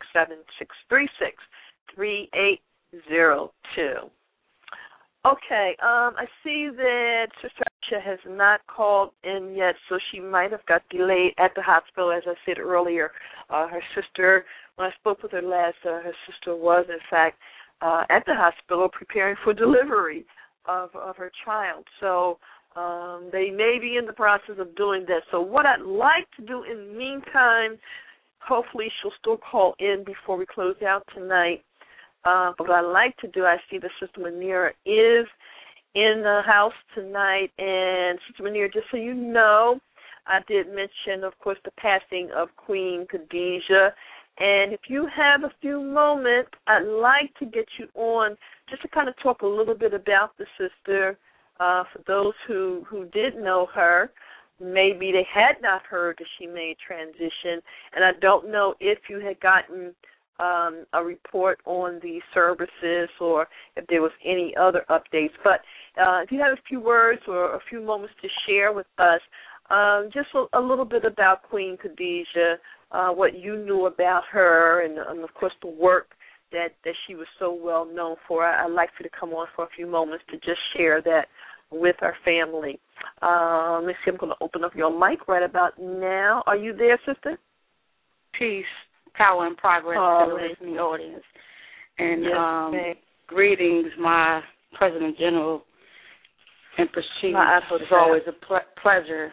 267-636-3802. Okay, I see that Sister Aisha has not called in yet, so she might have got delayed at the hospital, as I said earlier. Her sister, when I spoke with her last, her sister was, in fact, at the hospital preparing for delivery of her child. So they may be in the process of doing that. So what I'd like to do in the meantime, hopefully she'll still call in before we close out tonight. But what I'd like to do, I see that Sister Manira is in the house tonight. And Sister Manira, just so you know, I did mention, of course, the passing of Queen Khadijah. And if you have a few moments, I'd like to get you on just to kind of talk a little bit about the sister. For those who did know her, maybe they had not heard that she made transition, and I don't know if you had gotten a report on the services or if there was any other updates. But if you have a few words or a few moments to share with us, just a little bit about Queen Khadijah, what you knew about her, and of course the work that she was so well known for. I'd like for you to come on for a few moments to just share that with our family. Let's see, I'm going to open up your mic right about now. Are you there, sister? Peace, power, and progress to the listening audience. And yes, greetings, my President General, Empress Chief. It's always a pleasure,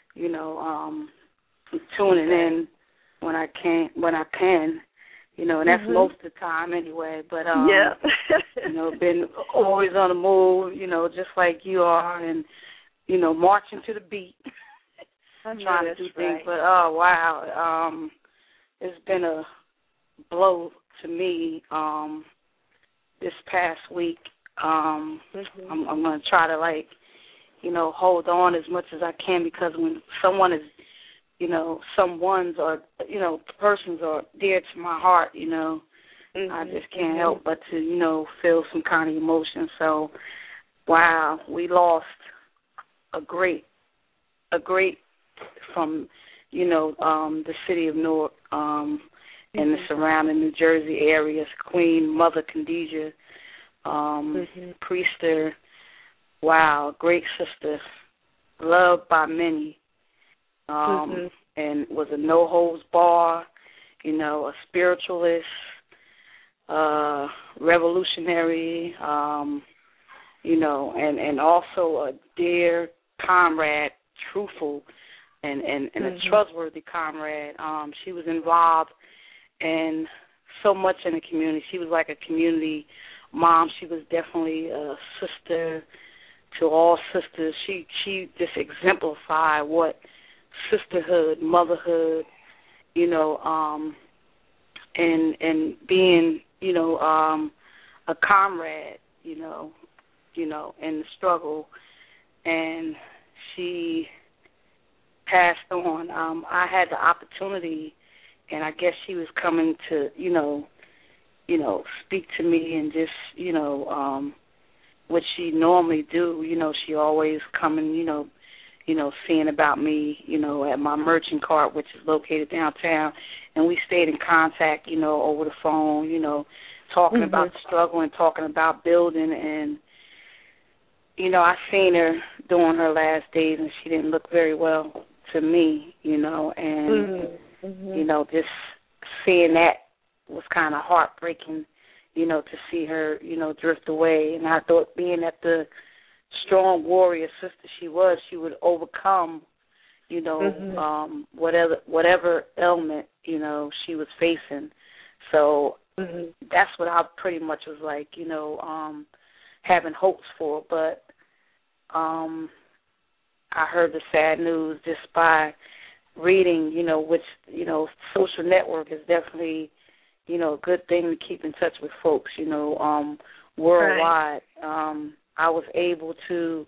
tuning in when I can. And that's most of the time anyway. But, been always on the move, just like you are, and, marching to the beat, trying to do things. But, oh, wow, it's been a blow to me this past week. I'm going to try to, hold on as much as I can, because when someone is, someone's or, persons are dear to my heart, I just can't help but to, feel some kind of emotion. So, wow, we lost a great from, the city of Newark and the surrounding New Jersey areas, Queen Mother Khadijah, priester, wow, great sister, loved by many. And was a no-holds-bar, a spiritualist, revolutionary, and also a dear comrade, truthful, and a trustworthy comrade. She was involved in so much in the community. She was like a community mom. She was definitely a sister to all sisters. She just exemplified what sisterhood, motherhood, and being, a comrade, in the struggle. And she passed on. I had the opportunity, and I guess she was coming to, speak to me and just, what she normally do. She always coming, seeing about me, at my merchant cart, which is located downtown. And we stayed in contact, over the phone, talking about the struggle and talking about building. And, I seen her during her last days, and she didn't look very well to me, and, just seeing that was kind of heartbreaking, to see her, drift away. And I thought, being that the strong warrior sister she was, she would overcome, whatever ailment, she was facing. So that's what I pretty much was like, having hopes for. But I heard the sad news just by reading, which, social network is definitely, a good thing to keep in touch with folks, worldwide. Right. I was able to,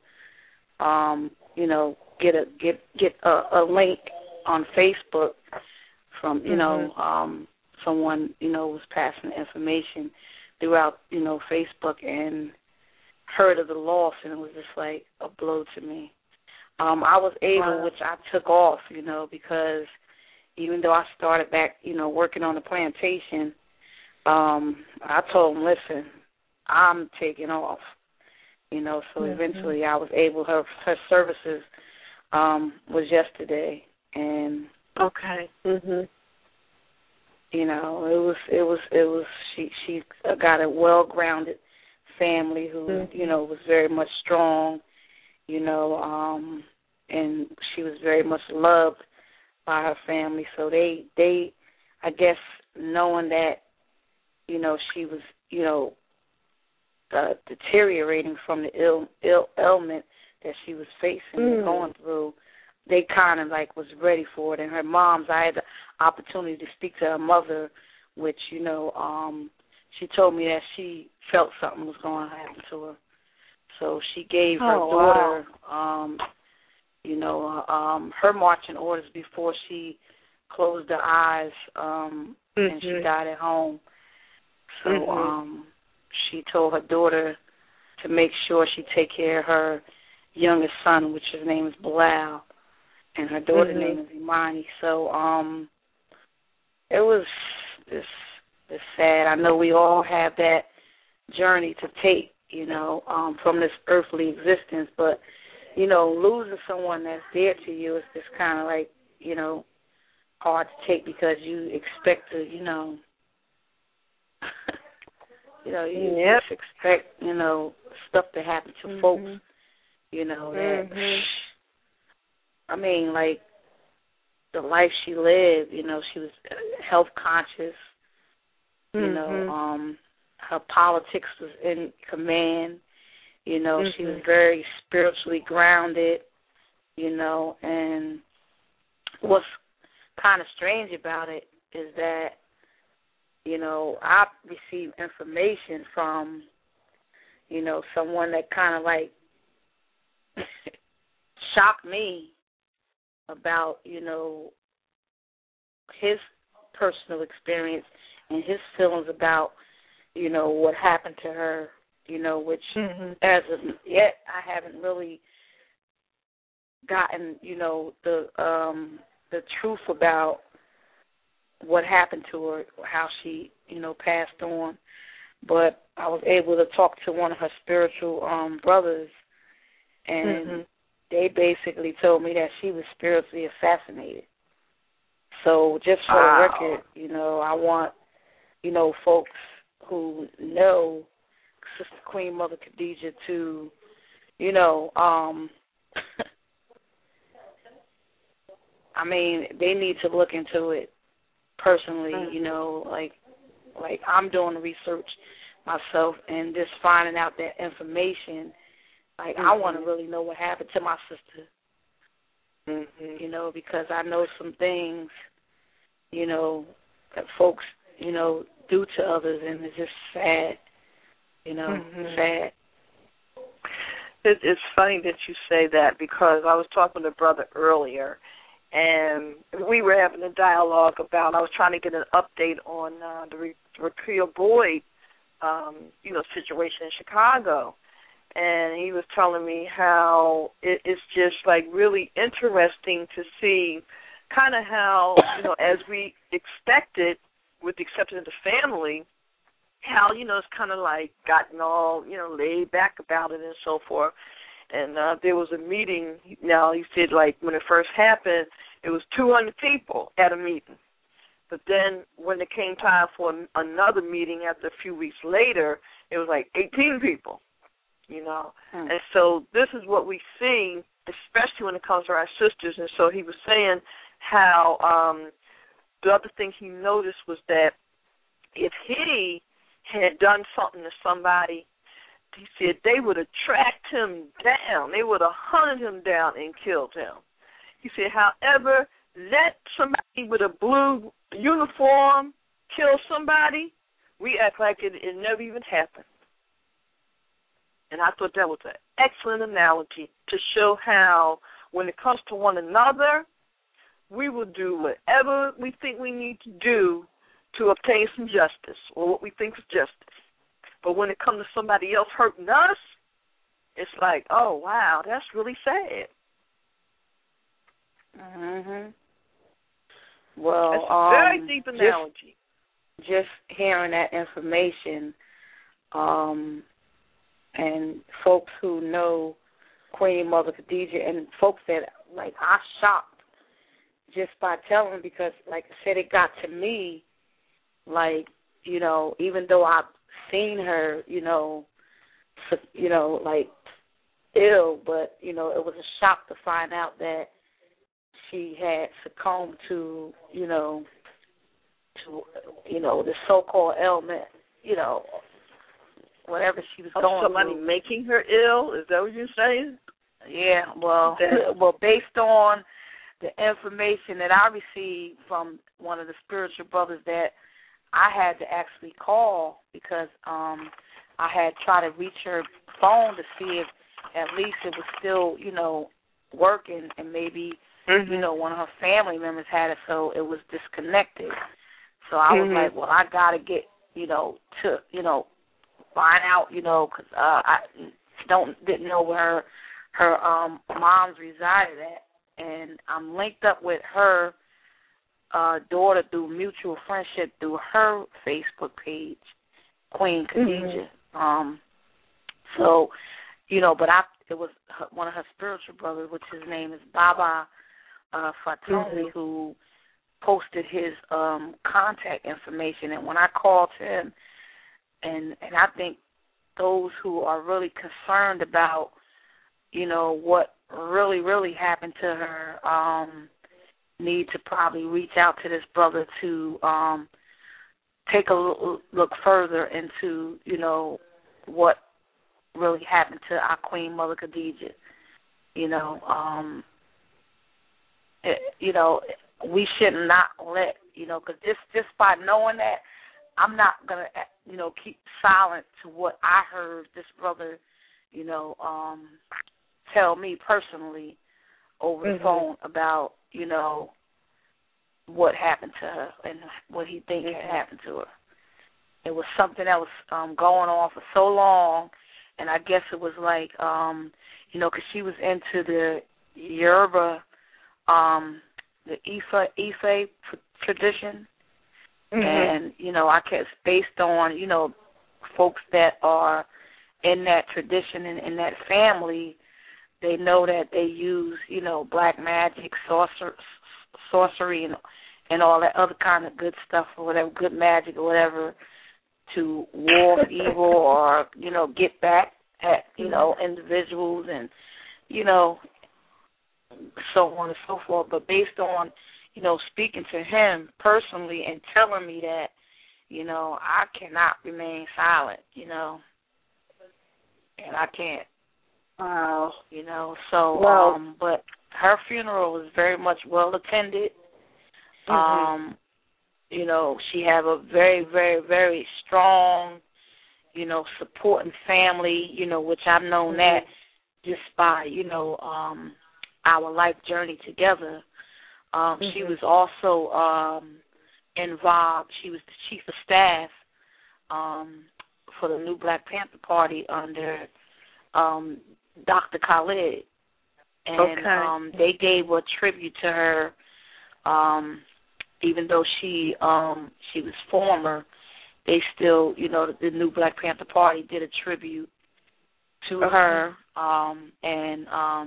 get a link on Facebook from, someone, was passing information throughout, Facebook, and heard of the loss, and it was just like a blow to me. I was able, which I took off, because even though I started back, working on the plantation, I told them, listen, I'm taking off, so eventually I was able, her services was yesterday, and okay. It was she got a well-grounded family who, was very much strong, and she was very much loved by her family. So they I guess, knowing that, she was, deteriorating from the ailment that she was facing and going through, they kind of like was ready for it. And her mom's, I had the opportunity to speak to her mother, which, she told me that she felt something was going to happen to her. So she gave her daughter, her marching orders before she closed her eyes, and she died at home. So she told her daughter to make sure she take care of her youngest son, which his name is Bilal, and her daughter's name is Imani. So it was it's sad. I know we all have that journey to take, from this earthly existence, but, losing someone that's dear to you is just kind of like, hard to take, because you expect to, you just expect, stuff to happen to folks, that, I mean, like, the life she lived, she was health conscious, her politics was in command, she was very spiritually grounded, and what's kind of strange about it is that, I received information from, someone that kind of like shocked me about, his personal experience and his feelings about, what happened to her, which as of yet I haven't really gotten, the truth about what happened to her, how she, passed on. But I was able to talk to one of her spiritual brothers, and they basically told me that she was spiritually assassinated. So just for the record, I want, folks who know Sister Queen Mother Khadijah to, I mean, they need to look into it personally, like I'm doing the research myself and just finding out that information. Like, I want to really know what happened to my sister, because I know some things, that folks, do to others, and it's just sad, sad. It's funny that you say that, because I was talking to Brother earlier, and we were having a dialogue about, I was trying to get an update on the Rekia Boyd, situation in Chicago. and he was telling me how it's just like really interesting to see kind of how, as we expected, with the exception of the family, how, it's kind of like gotten all, laid back about it and so forth. And there was a meeting. Now, he said, like, when it first happened, it was 200 people at a meeting. But then when it came time for another meeting after a few weeks later, it was like 18 people, And so this is what we see, especially when it comes to our sisters. And so he was saying how the other thing he noticed was that if he had done something to somebody, he said they would have tracked him down. They would have hunted him down and killed him. He said, however, let somebody with a blue uniform kill somebody, we act like it never even happened. And I thought that was an excellent analogy to show how when it comes to one another, we will do whatever we think we need to do to obtain some justice or what we think is justice. But when it comes to somebody else hurting us, it's like, oh, wow, that's really sad. Mhm. Well, that's a very deep analogy. Just hearing that information, and folks who know Queen Mother Khadijah and folks that, like, I shocked just by telling, because, like I said, it got to me, like, even though I've seen her, like, ill, but, it was a shock to find out that she had succumbed to, the so-called ailment, whatever she was going somebody through. Making her ill? Is that what you're saying? Yeah, well, based on the information that I received from one of the spiritual brothers that I had to actually call, because I had tried to reach her phone to see if at least it was still, working, and maybe, one of her family members had it, so it was disconnected. So I was like, well, I got to get, to, find out, because I didn't know where her mom's resided at, and I'm linked up with her daughter through mutual friendship through her Facebook page, Queen Khadijah. So, but it was one of her spiritual brothers, which his name is Baba Fatoni, who posted his contact information. And when I called him, and I think those who are really concerned about, what really, really happened to her, need to probably reach out to this brother to take a look further into, what really happened to our Queen Mother Khadijah. We should not let, because just by knowing that, I'm not going to, keep silent to what I heard this brother, tell me personally over the phone about, what happened to her and what he thinks had happened to her. It was something that was going on for so long, and I guess it was like, because she was into the Yoruba, the Ife tradition, and, I guess based on, folks that are in that tradition and in that family, they know that they use, black magic, sorcery, and all that other kind of good stuff or whatever, good magic or whatever, to war evil or, get back at, individuals and, so on and so forth. But based on, speaking to him personally and telling me that, I cannot remain silent, and I can't. Wow. So, but her funeral was very much well attended. She had a very, very, very strong, supporting family, which I've known that just by, our life journey together. She was also involved. She was the chief of staff for the new Black Panther Party under Dr. Khalid. And they gave a tribute to her, even though she was former. They still, the new Black Panther Party did a tribute to her, and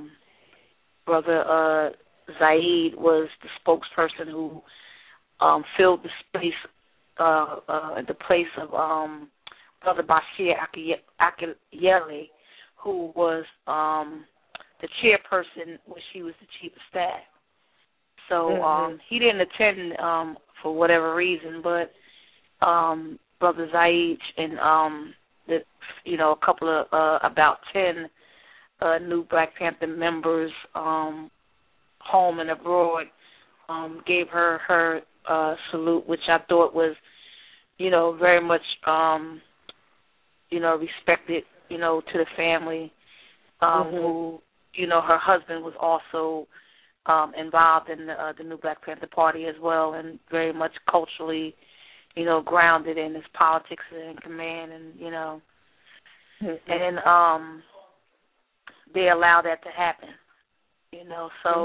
Brother Zaid was the spokesperson who filled the space, the place of Brother Bashir Akiyele, who was the chairperson when she was the chief of staff. So he didn't attend for whatever reason, but Brother Zaid and a couple of about 10 new Black Panther members, home and abroad, gave her salute, which I thought was, very much, respected, to the family, who, her husband was also involved in the new Black Panther Party as well, and very much culturally, grounded in his politics and command, and and they allowed that to happen, So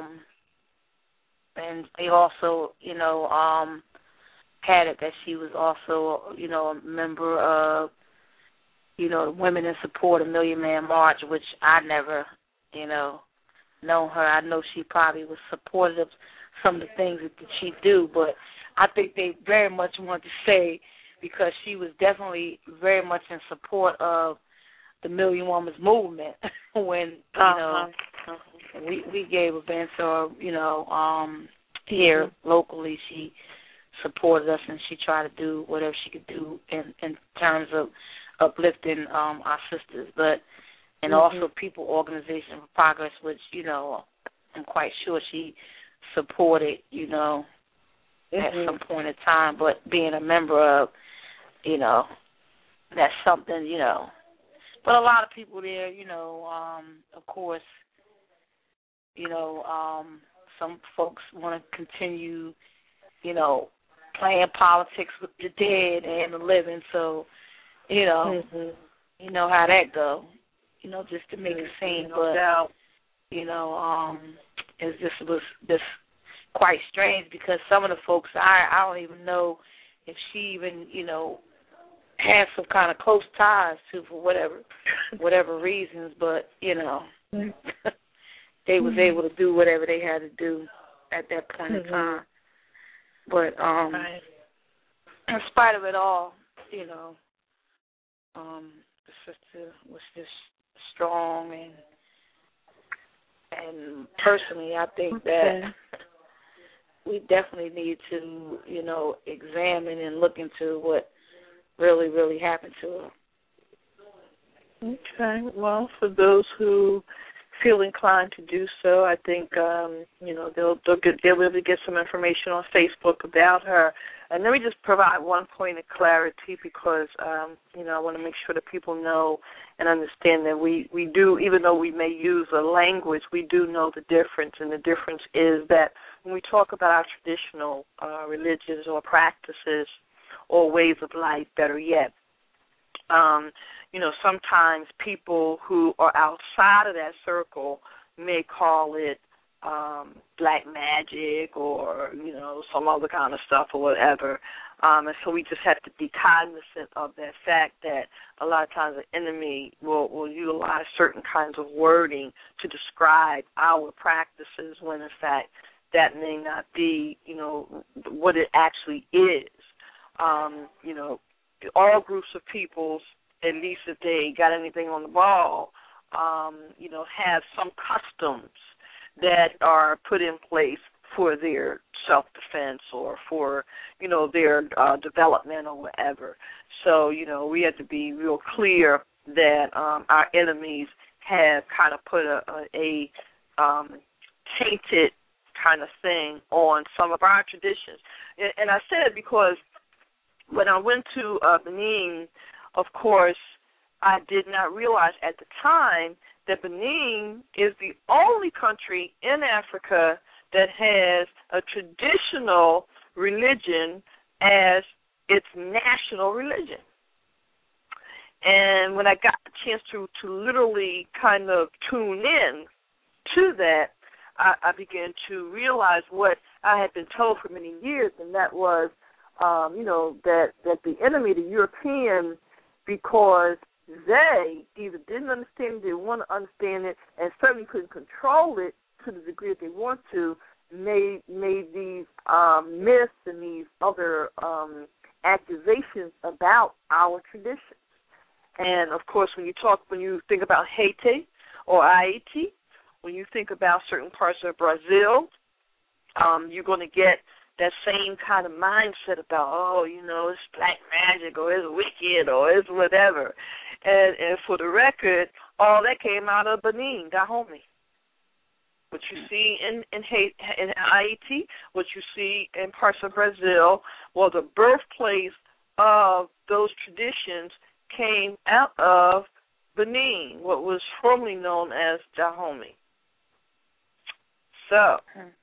and they also, had it that she was also, a member of, Women in Support of Million Man March, which I never, known her. I know she probably was supportive of some of the things that she do, but I think they very much want to say, because she was definitely very much in support of the Million Women's Movement when, we gave events or, here locally, she supported us and she tried to do whatever she could do in terms of uplifting our sisters, but and also People Organization for Progress, which, I'm quite sure she supported, at some point in time, but being a member of, that's something, But a lot of people there, of course, some folks want to continue, playing politics with the dead and the living, so, you know how that go, just to make a scene, but, it just was just quite strange because some of the folks, I don't even know if she even, had some kind of close ties to for whatever reasons, but, they was able to do whatever they had to do at that point in time. But in spite of it all, the sister was just strong, and personally I think that we definitely need to, examine and look into what really, really happened to her. Okay. Well, for those who feel inclined to do so, I think they'll be able to get some information on Facebook about her. And let me just provide one point of clarity because I want to make sure that people know and understand that we do, even though we may use a language, we do know the difference, and the difference is that when we talk about our traditional religions or practices or ways of life, better yet, sometimes people who are outside of that circle may call it black magic or, some other kind of stuff or whatever. And so we just have to be cognizant of that fact that a lot of times the enemy will utilize certain kinds of wording to describe our practices when, in fact, that may not be, what it actually is. All groups of peoples, at least if they got anything on the ball, have some customs that are put in place for their self-defense or for, their development or whatever. So, we have to be real clear that our enemies have kind of put a tainted kind of thing on some of our traditions. And I said it because when I went to Benin, of course, I did not realize at the time that Benin is the only country in Africa that has a traditional religion as its national religion. And when I got the chance to literally kind of tune in to that, I began to realize what I had been told for many years, and that was, that the enemy, the Europeans, because they either didn't understand it, didn't want to understand it, and certainly couldn't control it to the degree that they want to, made these myths and these other accusations about our traditions. And of course, when you think about Haiti or Haiti, when you think about certain parts of Brazil, you're going to get that same kind of mindset about, it's black magic or it's wicked or it's whatever. And for the record, all that came out of Benin, Dahomey. What you see in Haiti, what you see in parts of Brazil, well, the birthplace of those traditions came out of Benin, what was formerly known as Dahomey. So,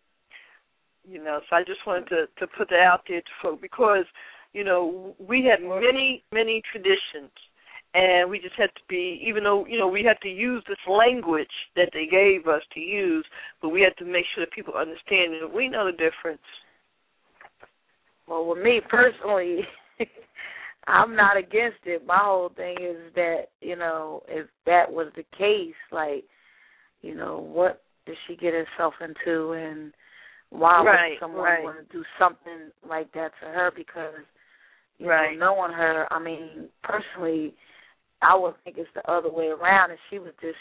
so I just wanted to put that out there to folks because, we had many, many traditions, and we just had to be, even though, we had to use this language that they gave us to use, but we had to make sure that people understand that we know the difference. Well, with me personally, I'm not against it. My whole thing is that, if that was the case, like, what did she get herself into, and why would someone want to do something like that to her? Because, knowing her, I mean, personally, I would think it's the other way around, and she was just,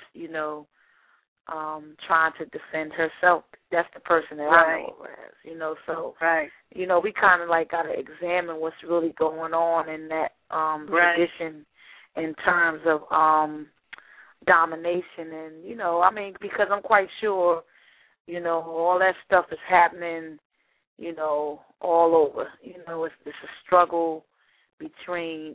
trying to defend herself. That's the person that I know her as, so, we kind of like got to examine what's really going on in that tradition in terms of domination. And, I mean, because I'm quite sure, all that stuff is happening, all over. It's a struggle between,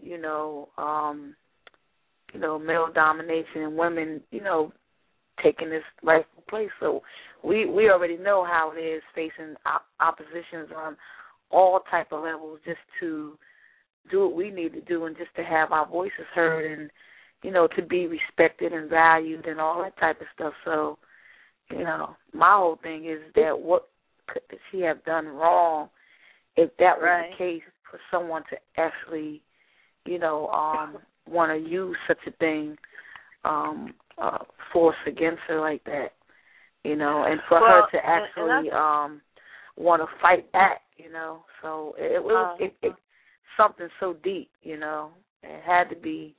male domination and women, taking this rightful place. So we already know how it is facing oppositions on all type of levels just to do what we need to do and just to have our voices heard and, to be respected and valued and all that type of stuff. So, my whole thing is that what could she have done wrong if that was the case for someone to actually, want to use such a thing, force against her like that, and for her to actually want to fight back, So it was something so deep, it had to be,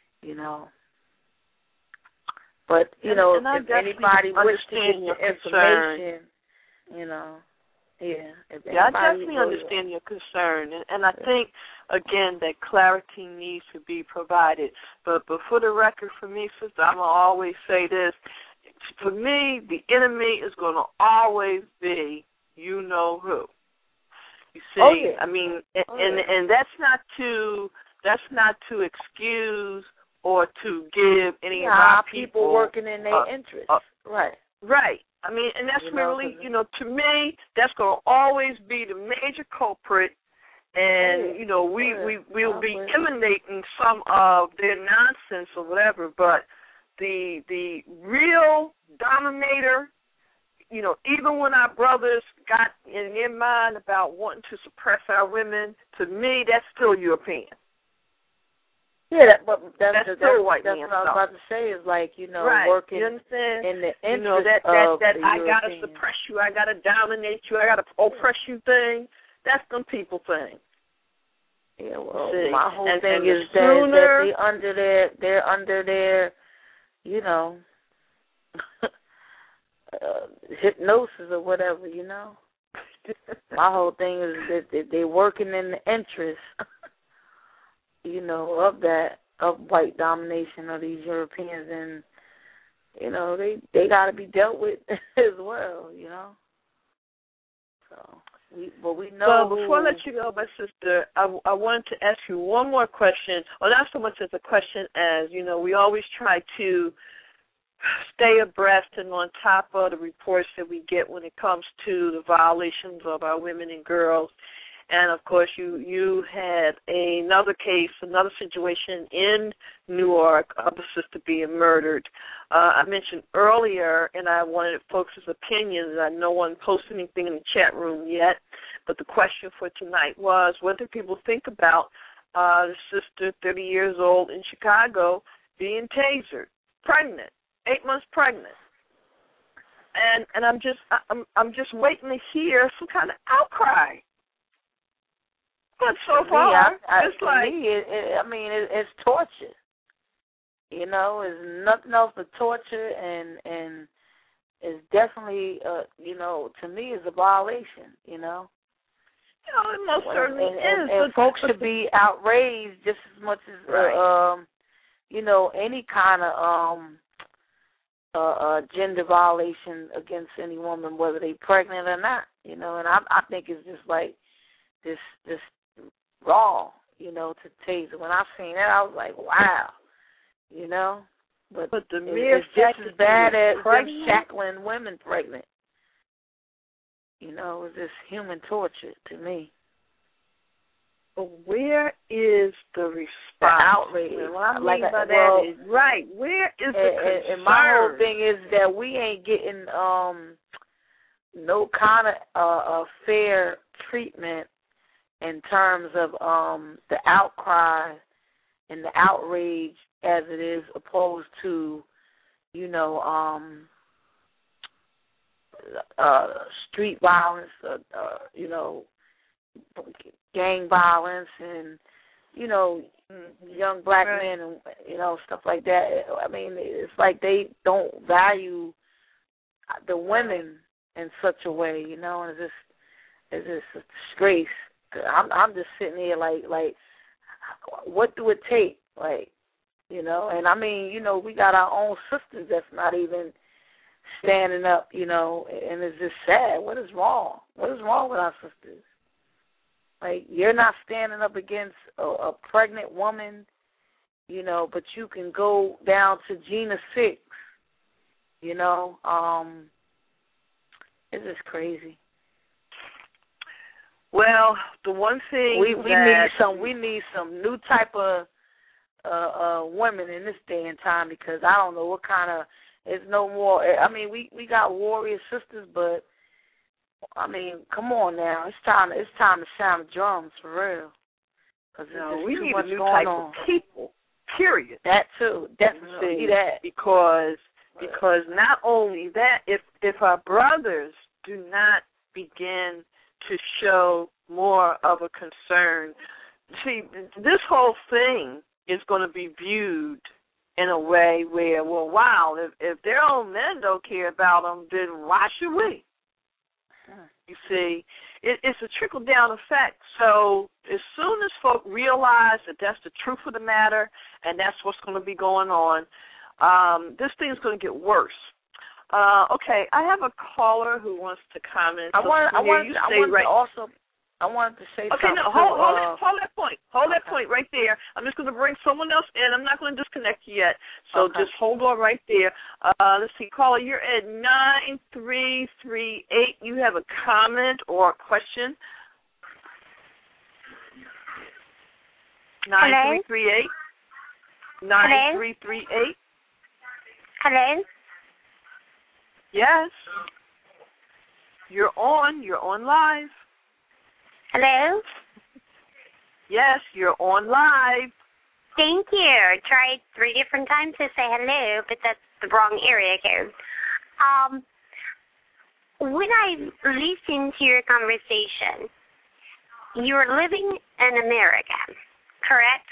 But, if anybody wishes to get your information, I definitely understand your concern. And I think, again, that clarity needs to be provided. But for the record, for me, sister, I'm going to always say this. For me, the enemy is going to always be you-know-who. You see, I mean, and that's not to excuse or to give any of our people working in their interests. Right. I mean, and that's really, to me, that's going to always be the major culprit. And, we'll be emanating some of their nonsense or whatever. But the real dominator, even when our brothers got in their mind about wanting to suppress our women, to me, that's still European. Yeah, but that's still white man what I was about to say is like, working in the interest that of the I got to suppress you, I got to dominate you, I got to oppress you thing, that's them people thing. Yeah, well, my whole thing is that they're under their, hypnosis or whatever, My whole thing is that they're working in the interest of white domination of these Europeans, and, they got to be dealt with as well, So, we know. Well, before I let you go, my sister, I wanted to ask you one more question, or not so much as a question as, we always try to stay abreast and on top of the reports that we get when it comes to the violations of our women and girls. And, of course, you had another case, another situation in Newark of a sister being murdered. I mentioned earlier, and I wanted folks' opinions. No one posted anything in the chat room yet, but the question for tonight was, what do people think about the sister, 30 years old in Chicago, being tasered, pregnant, 8 months pregnant? And I'm just waiting to hear some kind of outcry. But so far, it's like it's torture. You know, it's nothing else but torture, and it's definitely, to me, is a violation. You know. It most certainly is. And folks should be outraged just as much as any kind of gender violation against any woman, whether they pregnant or not. You know, and I think it's just like this raw, to taser. When I seen that, I was like, wow, But the mere it's just as bad as them shackling women pregnant. It's just human torture to me. But where is the response? The outrage. What I mean by that is, right, where is the concern? And my whole thing is that we ain't getting no kind of fair treatment in terms of the outcry and the outrage as it is opposed to, street violence, gang violence, and, young black men and, stuff like that. I mean, it's like they don't value the women in such a way, and it's just a disgrace. I'm just sitting here like, what do it take? And I mean, we got our own sisters that's not even standing up, and it's just sad. What is wrong? What is wrong with our sisters? You're not standing up against a pregnant woman, but you can go down to Gina 6, it's just crazy. Well, the one thing we need some new type of women in this day and time, because I don't know what kind of, it's no more. I mean, we got warrior sisters, but I mean, come on now, it's time to sound the drums for real. Because we too need much a new going type on. of people. Period. That too, definitely that. Because not only that, if our brothers do not begin to show more of a concern, see, this whole thing is going to be viewed in a way where, well, wow, if their own men don't care about them, then why should we? You see, it's a trickle-down effect. So as soon as folk realize that that's the truth of the matter and that's what's going to be going on, this thing's going to get worse. Okay, I have a caller who wants to comment. I wanted to say okay, something. Okay, no, hold that point. Hold that point right there. I'm just going to bring someone else in. I'm not going to disconnect you yet, so just hold on right there. Let's see, caller, you're at 9338. You have a comment or a question? 9338. 9338. Hello? Yes. You're on live. Hello? Yes, you're on live. Thank you. I tried 3 different times to say hello, but that's the wrong area code. When I listened to your conversation, you're living in America, correct?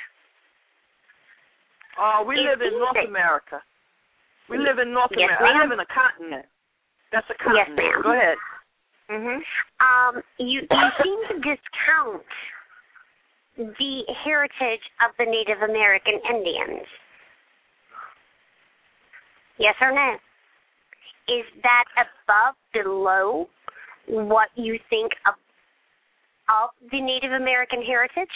We live in North America. We live in North America. Ma'am. I live in a continent. That's a continent. Yes, ma'am. Go ahead. You seem to discount the heritage of the Native American Indians. Yes or no? Is that above, below what you think of the Native American heritage?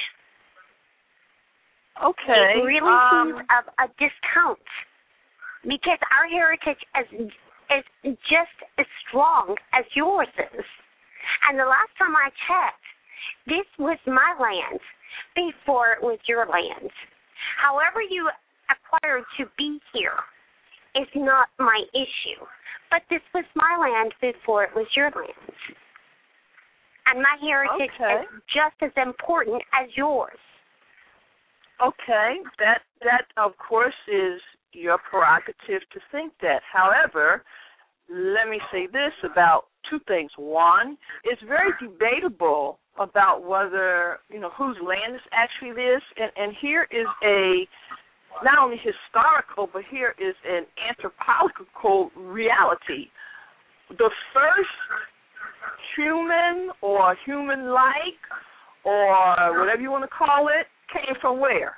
Okay. It really seems of a discount, because our heritage is just as strong as yours is. And the last time I checked, this was my land before it was your land. However you acquired to be here is not my issue. But this was my land before it was your land. And my heritage is just as important as yours. Okay, that of course is your prerogative to think that. However, let me say this about two things. One, it's very debatable about whether, whose land this actually is. And here is a not only historical, but here is an anthropological reality. The first human or human-like or whatever you want to call it came from where?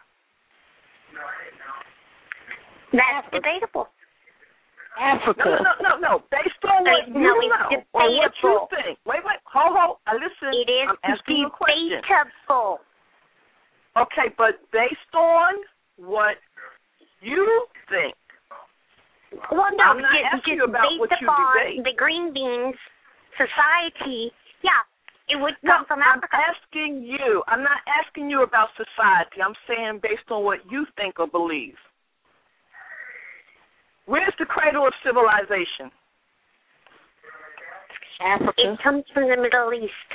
That's debatable. Africa. No. Based on what you know or what you think. Wait. Hold. Listen. It is I'm asking you a question. debatable. Okay, but based on what you think. Well, no, I'm not asking you about what you debate. The green beans society, it would come from Africa. I'm not asking you about society. I'm saying based on what you think or believe. Where's the cradle of civilization? Africa. It comes from the Middle East.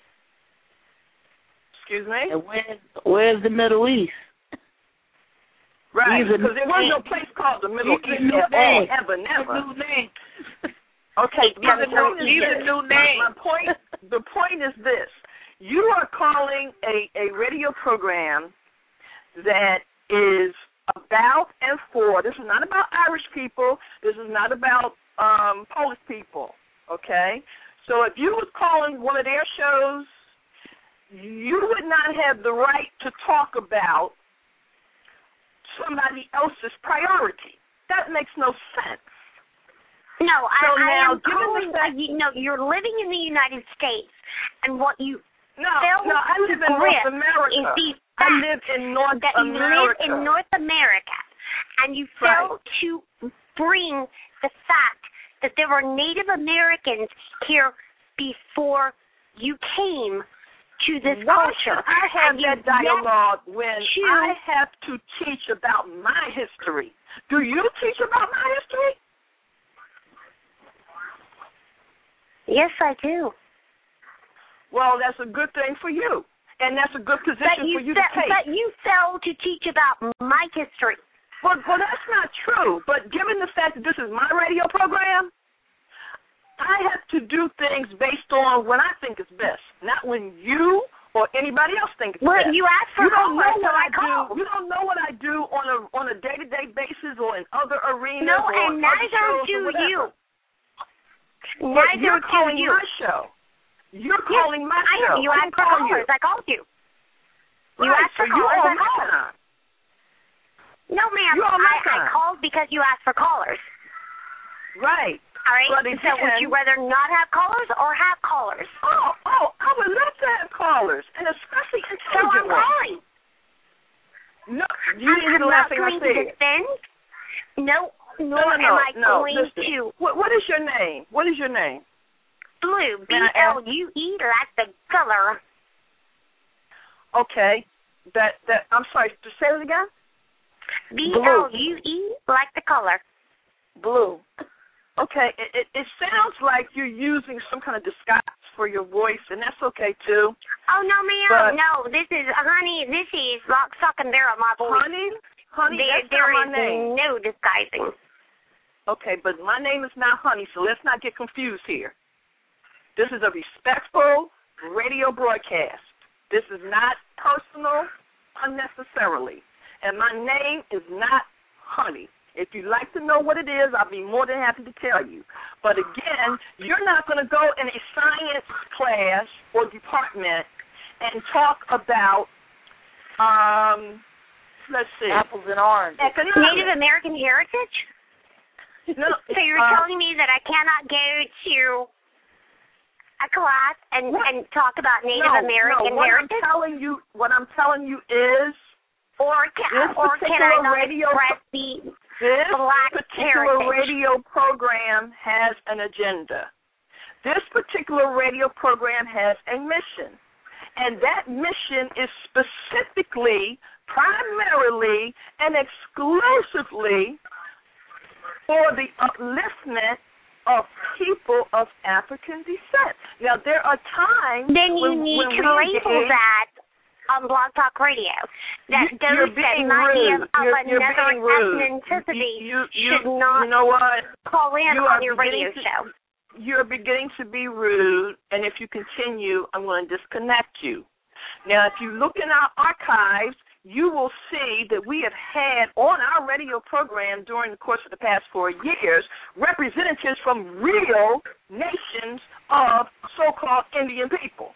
Excuse me? And where's the Middle East? Right, because there was no place called the Middle East ever, never. Okay, these are new names. The point is this. You are calling a radio program that is about and for, this is not about Irish people, this is not about Polish people, okay? So if you was calling one of their shows, you would not have the right to talk about somebody else's priority. That makes no sense. No, so I am calling, you're living in the United States, and what you I live in North America. I live in North America. You live in North America, and you fail to bring the fact that there were Native Americans here before you came to this culture. I have that dialogue when I have to teach about my history. Do you teach about my history? Yes, I do. Well, that's a good thing for you, and that's a good position for you to take. But you fail to teach about my history. Well, that's not true. But given the fact that this is my radio program, I have to do things based on what I think is best, not when you or anybody else think it's best. Well, you asked for callers, so I called. You don't know what I do on a day-to-day basis or in other arenas. No, and neither do you. Neither do you. My show. You're calling my show. You asked for callers. I called you. You asked for callers. I called. No, ma'am. I called because you asked for callers. Right. All right. So would you rather not have callers or have callers? Oh, I would love to have callers, and especially intelligent ones. So I'm calling. No, you didn't hear the last thing I said. No, nor am I going to. What is your name? What is your name? Blue, B-L-U-E, like the color. Okay. I'm sorry, say it again? B-L-U-E, like the color. Blue. Okay, it sounds like you're using some kind of disguise for your voice, and that's okay, too. Oh, no, ma'am. No, this is lock, stock, and barrel, my voice. Honey, that's not my name. There is no disguising. Okay, but my name is not Honey, so let's not get confused here. This is a respectful radio broadcast. This is not personal unnecessarily. And my name is not Honey. If you'd like to know what it is, I'll be more than happy to tell you. But again, you're not going to go in a science class or department and talk about, let's see. Apples and oranges. Native American heritage? No. So you're telling me that I cannot go to a class and talk about Native American heritage? What I'm telling you is, or can I not express this Black particular heritage? radio program has an agenda. This particular radio program has a mission. And that mission is specifically, primarily, and exclusively for the upliftment of people of African descent. Now, there are times then you need to label that on Blog Talk Radio. That those that might be of another ethnicity should not call in on your radio show. You're beginning to be rude, and if you continue, I'm going to disconnect you. Now, if you look in our archives, you will see that we have had on our radio program during the course of the past 4 years representatives from real nations of so-called Indian people.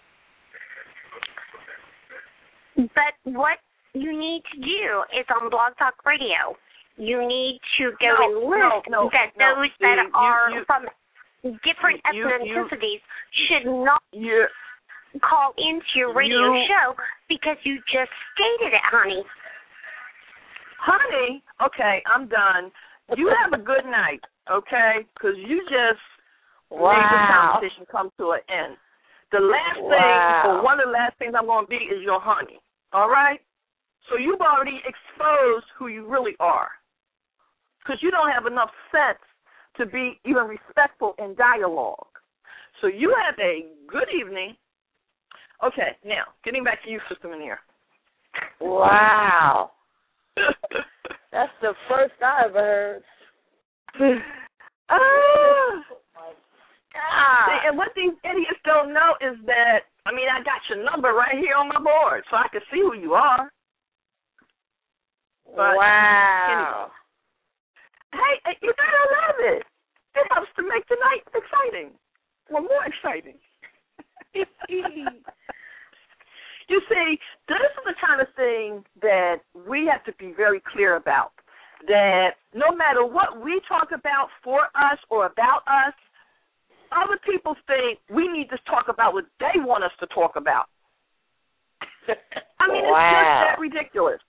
But what you need to do is on Blog Talk Radio, you need to go and list that those that are from different ethnicities should not call into your radio show because you just stated it, honey. Honey, okay, I'm done. You have a good night, okay? Because you just made the conversation come to an end. The last thing, or one of the last things I'm going to be is your honey, all right? So you've already exposed who you really are because you don't have enough sense to be even respectful in dialogue. So you have a good evening. Okay, now, getting back to you, Sister Munir. Wow. That's the first I ever heard. Oh, my God. And what these idiots don't know is that, I mean, I got your number right here on my board, so I can see who you are. But wow. Anyway. Hey, you gotta love it. It helps to make the night exciting. Well, more exciting. You see, this is the kind of thing that we have to be very clear about, that no matter what we talk about for us or about us, other people think we need to talk about what they want us to talk about. I mean, it's just that ridiculous.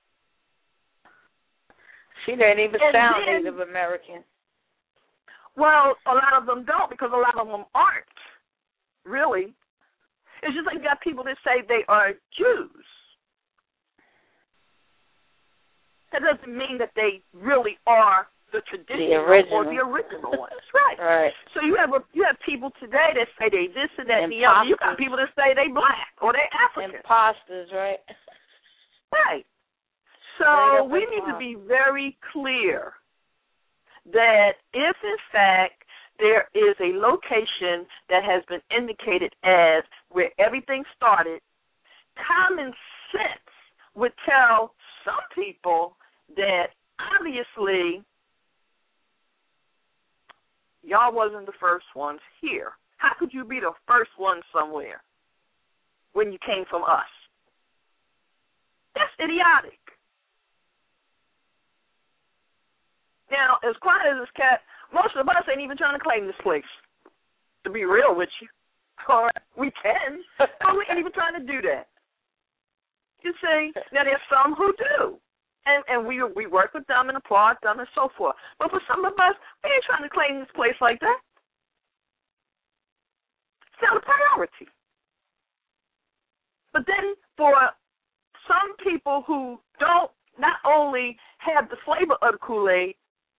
She didn't even sound Native American. Well, a lot of them don't because a lot of them aren't, really. It's just like you got people that say they are Jews. That doesn't mean that they really are the traditional or the original ones. Right. So you have people today that say they this and that and the other. You got people that say they black or they African. Imposters, right? Right. So we need to be very clear that if, in fact, there is a location that has been indicated as where everything started, common sense would tell some people that obviously y'all wasn't the first ones here. How could you be the first one somewhere when you came from us? That's idiotic. Now, as quiet as this cat, most of us ain't even trying to claim this place, to be real with you. Or we can, but we ain't even trying to do that. You see, now there's some who do, and we work with them and applaud them and so forth. But for some of us, we ain't trying to claim this place like that. It's not a priority. But then for some people who don't not only have the flavor of the Kool-Aid,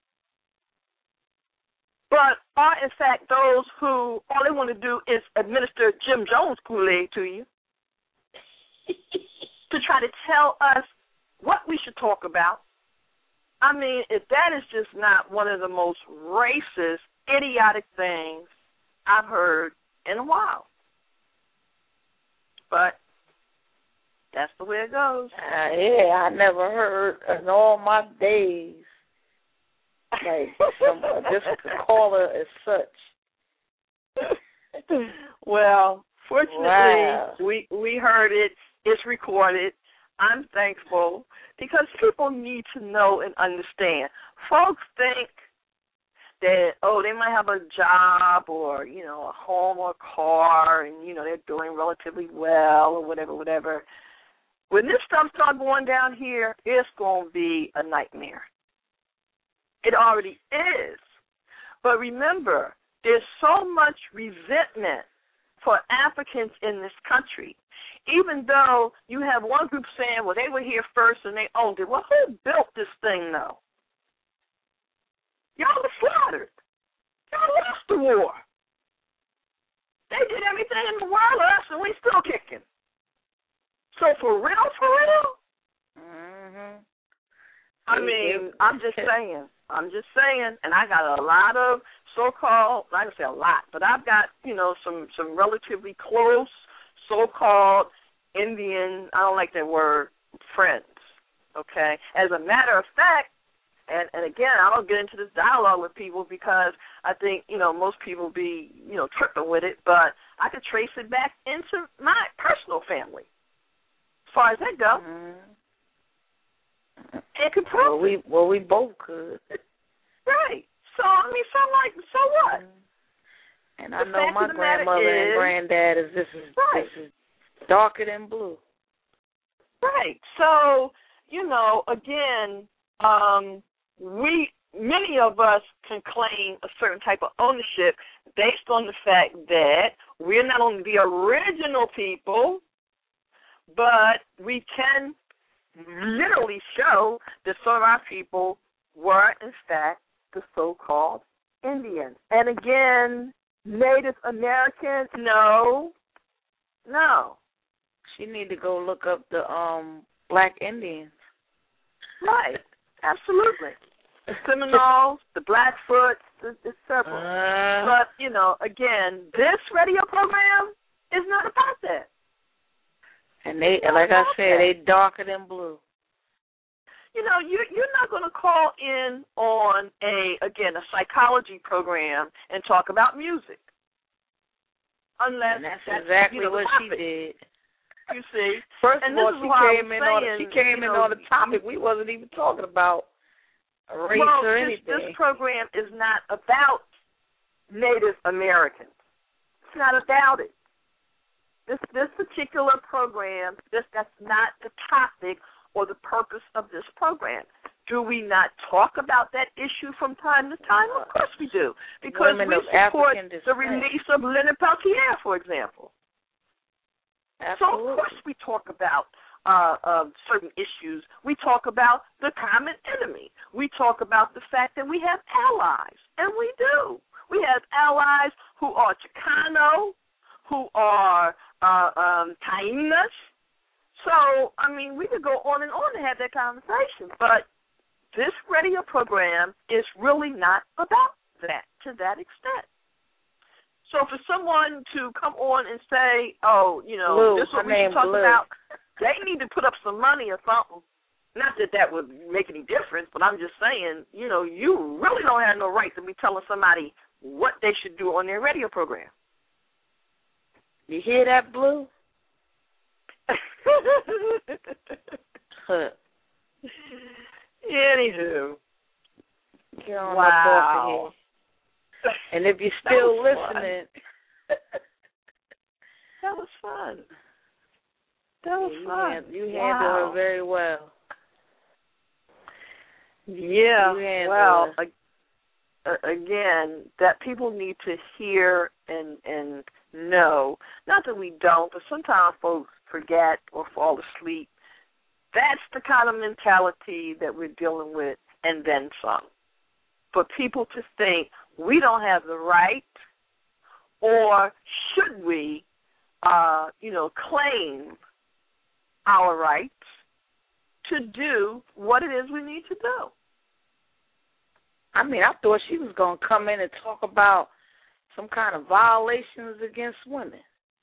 but are, in fact, those who all they want to do is administer Jim Jones Kool-Aid to you to try to tell us what we should talk about. I mean, if that is just not one of the most racist, idiotic things I've heard in a while. But that's the way it goes. I never heard in all my days. Like, just call her as such. Well, fortunately, we heard it. It's recorded. I'm thankful because people need to know and understand. Folks think that, they might have a job or, a home or a car and, they're doing relatively well or whatever. When this stuff starts going down here, it's going to be a nightmare. It already is. But remember, there's so much resentment for Africans in this country. even though you have one group saying, well, they were here first and they owned it. Well, who built this thing, though? Y'all were slaughtered. Y'all lost the war. They did everything in the world to us, and we still kicking. So for real? Mm-hmm. I mean, I'm just saying, and I got a lot of so-called, I don't say a lot, but I've got, some relatively close so-called Indian, I don't like that word, friends, okay? As a matter of fact, and again, I don't get into this dialogue with people because I think, most people be, tripping with it, but I could trace it back into my personal family as far as that go. Mm-hmm. It could prove it. Well, we both could. Right. So, so what? And I know my grandmother and granddad this is darker than blue. Right. So, again, many of us can claim a certain type of ownership based on the fact that we're not only the original people, but we can literally show that some of our people were, in fact, the so-called Indians. And again, Native American, no. She need to go look up the Black Indians. Right, absolutely. The Seminoles, the Blackfoot, the several. But, again, this radio program is not about that. And they, like I said, they darker than blue. You're not going to call in on a psychology program and talk about music. Unless and that's exactly what she did. You see? First of all, she came in on the topic. We wasn't even talking about race or anything. This program is not about Native Americans. It's not about it. This particular program, that's not the topic or the purpose of this program. Do we not talk about that issue from time to time? Of course we do. Because we support the release of Leonard Peltier, for example. Absolutely. So, of course, we talk about certain issues. We talk about the common enemy. We talk about the fact that we have allies, and we do. We have allies who are Chicano, who are Tainas. So, we could go on and on and have that conversation. But this radio program is really not about that to that extent. So for someone to come on and say, this is what we can talk about, they need to put up some money or something. Not that would make any difference, but I'm just saying, you really don't have no right to be telling somebody what they should do on their radio program. You hear that, Blue? Anywho. Get on up off of here. And if you're still listening. That was fun. That was fun. You handled her very well. Yeah, well, again, that people need to hear and know. Not that we don't, but sometimes folks forget or fall asleep. That's the kind of mentality that we're dealing with, and then some. For people to think we don't have the right, or should we, claim our rights to do what it is we need to do. I thought she was going to come in and talk about some kind of violations against women.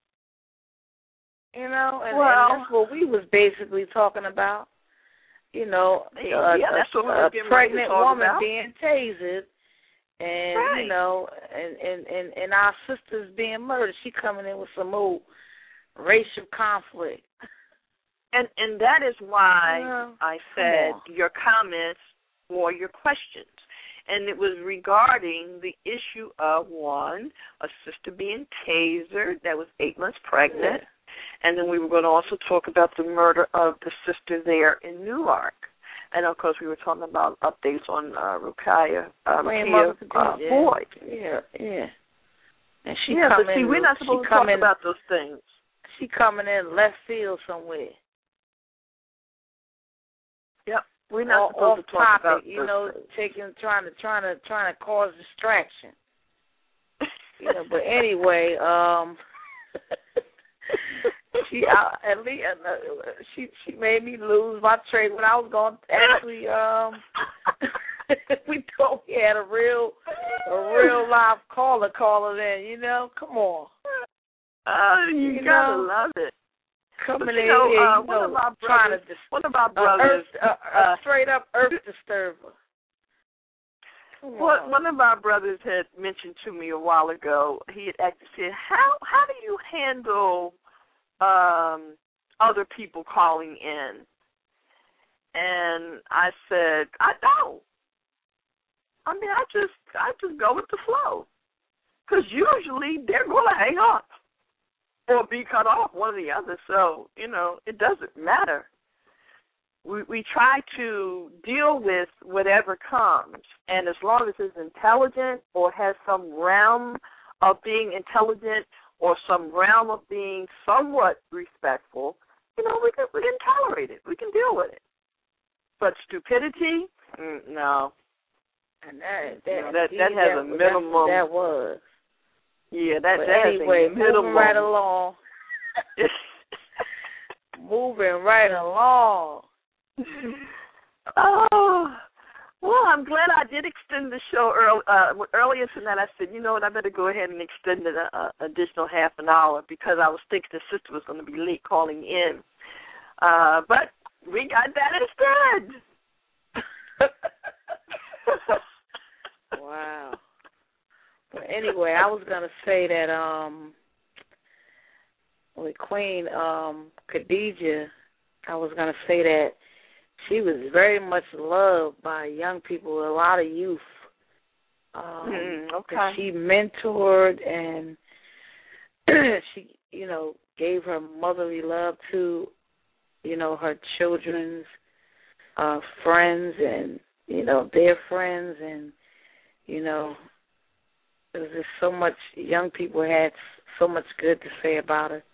And that's what we was basically talking about. A pregnant woman being tasered, and right. and our sisters being murdered. She coming in with some old racial conflict. And that is why I said your comments or your questions. And it was regarding the issue of, one, a sister being tasered that was 8 months pregnant. And then we were going to also talk about the murder of the sister there in Newark. And, of course, we were talking about updates on Rukia Boyd. Yeah. And but see, we're not supposed to talk about those things. she coming in left field somewhere. Yep. We're not supposed to talk about you know, trying to cause distraction. You know, but anyway, she made me lose my trade when I was going to actually we thought we had a real live caller in, you know. Come on. You gotta love it. Coming in one of our brothers, a straight up earth disturber. One of our brothers had mentioned to me a while ago. He had actually said, "How do you handle other people calling in?" And I said, "I don't. I mean, I just go with the flow, because usually they're going to hang up or be cut off, one or the other. So, you know, it doesn't matter. We try to deal with whatever comes, and as long as it's intelligent or has some realm of being intelligent or some realm of being somewhat respectful, you know, we can tolerate it. We can deal with it. But stupidity, no." And that has a minimum. That was. Yeah, that anyway, has a minimum. Moving right along. Moving right along. Oh, well, I'm glad I did extend the show earlier tonight. I said, you know what, I better go ahead and extend it an additional half an hour, because I was thinking the sister was going to be late calling in. But we got that instead. Wow. But anyway, I was going to say that with Queen Khadijah, I was going to say that she was very much loved by young people, a lot of youth. Okay. She mentored, and she, you know, gave her motherly love to, you know, her children's friends and, you know, their friends, and, you know, there was just so much, young people had so much good to say about her.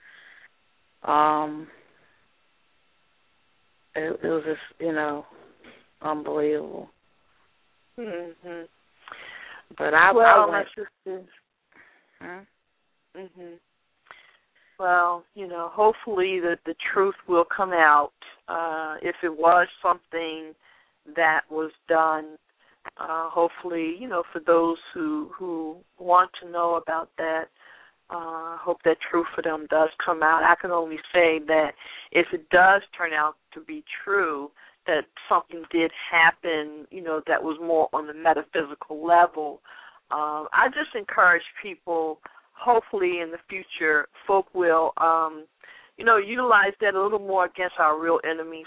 It was just, you know, unbelievable. Mm-hmm. But my sister. Mm-hmm. Well, you know, hopefully the truth will come out. If it was something that was done, hopefully, you know, for those who want to know about that, hope that truth for them does come out. I can only say that if it does turn out to be true, that something did happen, you know, that was more on the metaphysical level, I just encourage people, hopefully in the future, folk will, you know, utilize that a little more against our real enemies.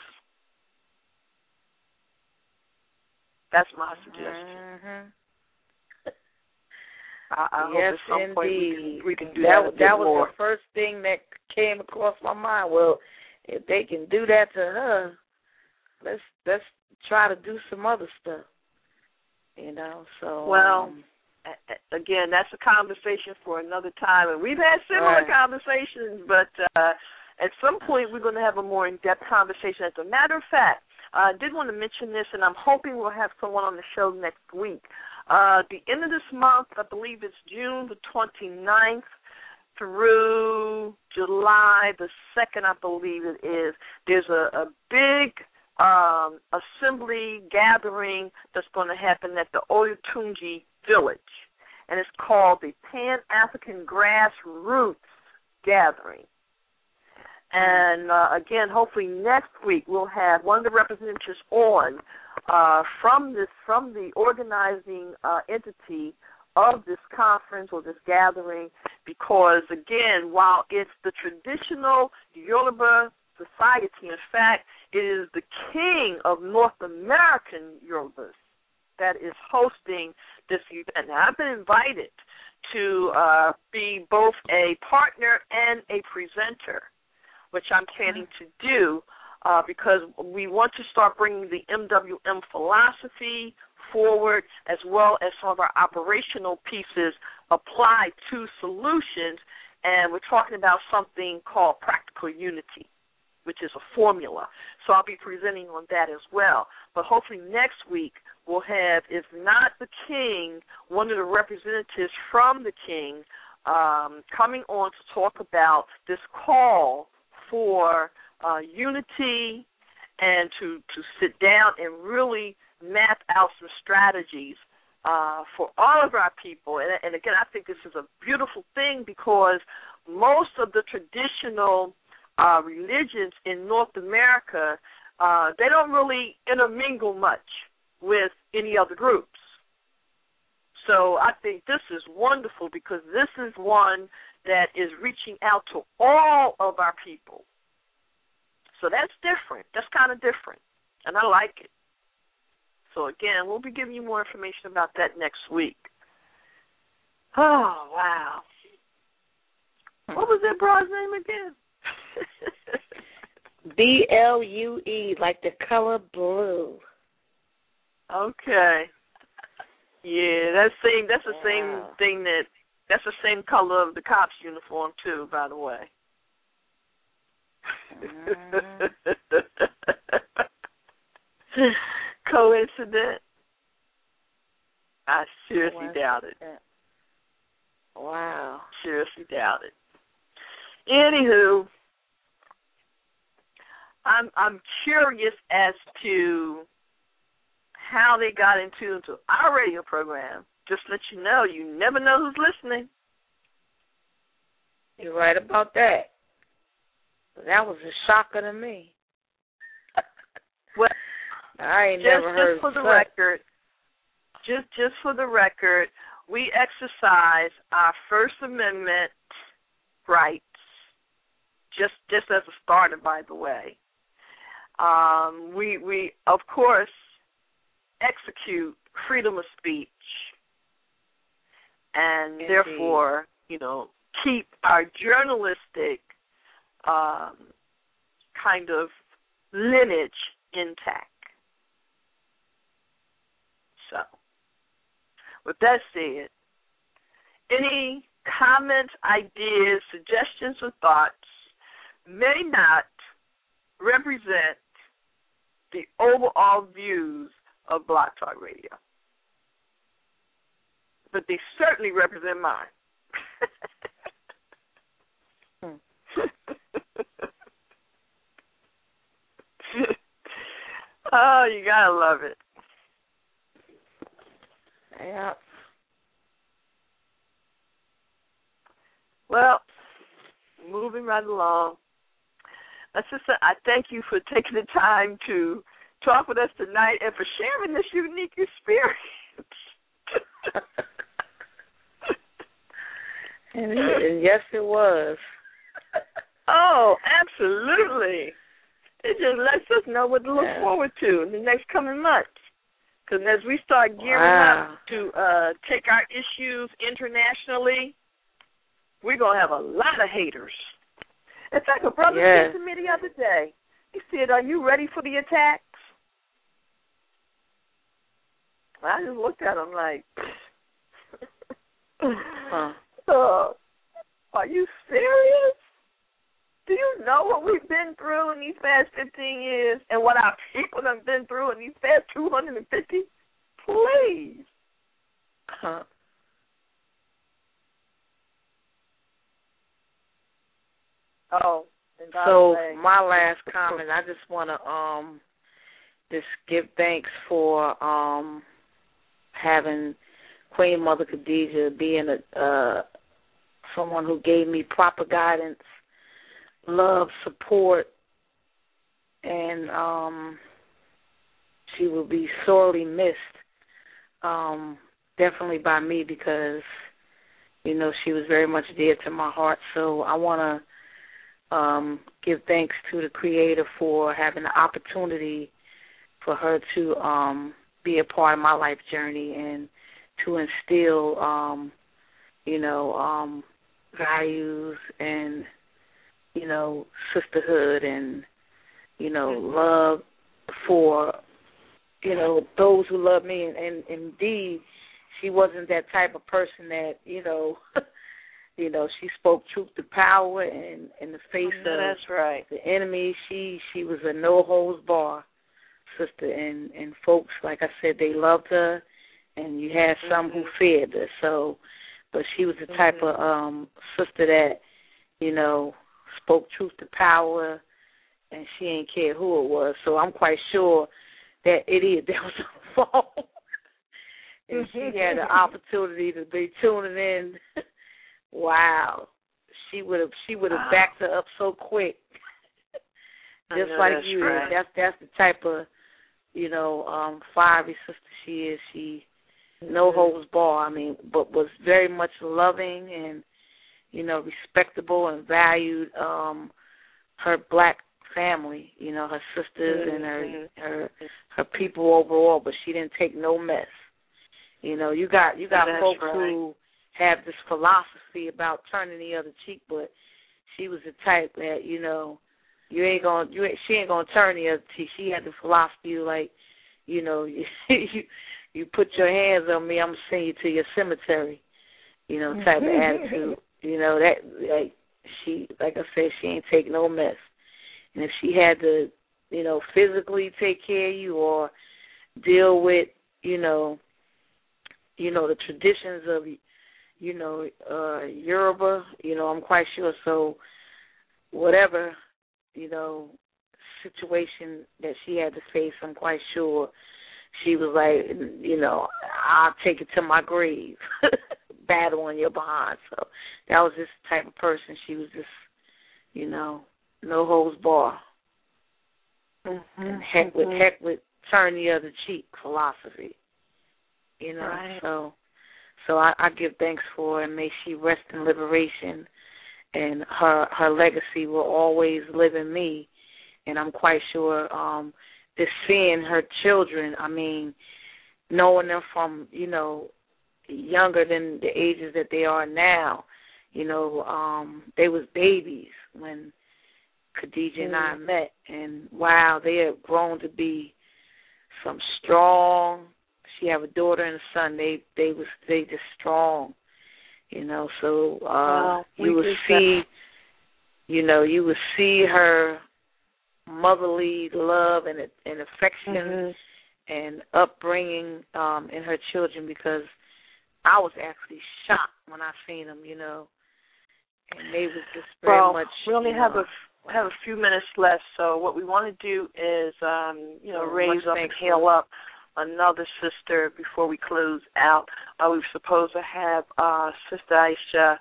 That's my suggestion. Mm-hmm. I yes, hope at some point indeed. we can do that a bit that more. was the first thing that came across my mind. Well, if they can do that to her, let's try to do some other stuff. You know, so well, again, that's a conversation for another time, and we've had similar conversations, but at some point we're going to have a more in-depth conversation. As a matter of fact, I did want to mention this, and I'm hoping we'll have someone on the show next week. The end of this month, I believe it's June the 29th through July the 2nd, I believe it is. There's a big assembly gathering that's going to happen at the Oyotunji Village, and it's called the Pan-African Grassroots Gathering. And, again, hopefully next week we'll have one of the representatives on from the organizing entity of this conference or this gathering, because, again, while it's the traditional Yoruba society, in fact, it is the king of North American Yorubas that is hosting this event. Now, I've been invited to be both a partner and a presenter, which I'm planning to do because we want to start bringing the MWM philosophy forward, as well as some of our operational pieces applied to solutions. and we're talking about something called practical unity, which is a formula. So I'll be presenting on that as well. But hopefully next week we'll have, if not the king, one of the representatives from the king coming on to talk about this call for unity and to sit down and really map out some strategies for all of our people. And again, I think this is a beautiful thing because most of the traditional religions in North America, they don't really intermingle much with any other groups. So I think this is wonderful because this is one that is reaching out to all of our people. So that's different. That's kind of different, and I like it. So, again, we'll be giving you more information about that next week. Oh, wow. What was that broad's name again? BLUE, like the color blue. Okay. Yeah, that's the same thing that's the same color of the cop's uniform too, by the way. Coincidence? I seriously doubt it. Wow. Seriously doubt it. Anywho, I'm curious as to how they got into our radio program. Just to let you know, you never know who's listening. You're right about that. That was a shocker to me. Well, I ain't never heard just for the record. Just for the record, we exercise our First Amendment rights. Just as a starter, by the way. We of course execute freedom of speech, and Indeed. therefore, keep our journalistic kind of lineage intact. So, with that said, any comments, ideas, suggestions, or thoughts may not represent the overall views of Blog Talk Radio. But they certainly represent mine. Oh, you gotta love it. Yeah. Well, moving right along. Let's just say I thank you for taking the time to talk with us tonight and for sharing this unique experience. And yes, it was. Oh, absolutely. It just lets us know what to look forward to in the next coming months. Because as we start gearing up to take our issues internationally, we're going to have a lot of haters. In fact, a brother said to me the other day, he said, "Are you ready for the attacks?" I just looked at him like, are you serious? Do you know what we've been through in these past 15 years and what our people have been through in these past 250? Please. Oh. So my last comment, I just want to just give thanks for having Queen Mother Khadijah being someone who gave me proper guidance, love, support, and she will be sorely missed, definitely by me because, she was very much dear to my heart. So I want to give thanks to the Creator for having the opportunity for her to be a part of my life journey and to instill, values and, sisterhood and, love for, those who love me. And indeed, she wasn't that type of person that, you know, she spoke truth to power, and in the face of that's right. the enemy, she was a no-holds-bar sister, and folks, like I said, they loved her, and you had some who feared her. So, but she was the type of sister that, you know, spoke truth to power, and she ain't care who it was. So I'm quite sure that that was her fault. And she had the opportunity to be tuning in. Wow. She would have backed her up so quick. Just like you. Right. That's the type of, you know, fiery sister she is. She no holds bar, I mean, but was very much loving and, you know, respectable and valued her black family, you know, her sisters and her people overall, but she didn't take no mess. You know, you got folks who have this philosophy about turning the other cheek, but she was the type that, you know, she ain't gonna turn the other cheek. She had the philosophy like, you know, you put your hands on me, I'm gonna send you to your cemetery, you know, type of attitude. You know, that she, like I said, she ain't take no mess. And if she had to, you know, physically take care of you or deal with, you know, the traditions of, you know, Yoruba, you know, I'm quite sure. So whatever, you know, situation that she had to face, I'm quite sure she was like, you know, I'll take it to my grave, battling your behind. So that was just the type of person. She was just, you know, no holds bar. And heck with turn the other cheek philosophy. You know, right. So I give thanks for her, and may she rest in liberation, and her legacy will always live in me. And I'm quite sure just seeing her children, I mean, knowing them from, you know, younger than the ages that they are now, you know, they was babies when Khadijah and I met, and wow, they have grown to be some strong. She have a daughter and a son. They just strong, you know. So you would see, you know, you would see her motherly love and affection and upbringing in her children, because I was actually shocked when I seen them, you know, and they was just very much. We only have a few minutes left, so what we want to do is, you know, raise up and hail up another sister before we close out. We were supposed to have Sister Aisha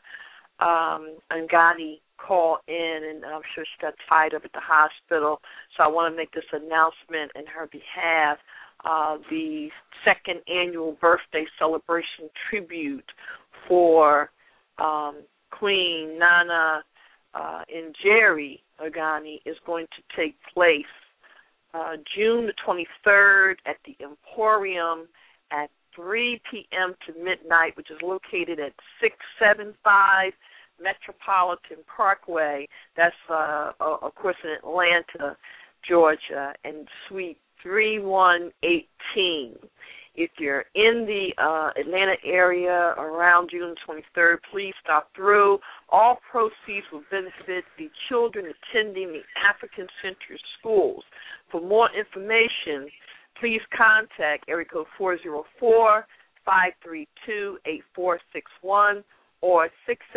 Ngani call in, and I'm sure she got tied up at the hospital, so I want to make this announcement in her behalf. The second annual birthday celebration tribute for Queen Nana Njeri Ngani is going to take place June the 23rd at the Emporium at 3 p.m. to midnight, which is located at 675 Metropolitan Parkway. That's, of course, in Atlanta, Georgia, and Suite 3118. If you're in the Atlanta area around June 23rd, please stop through. All proceeds will benefit the children attending the African Center schools. For more information, please contact area code 404-532-8461 or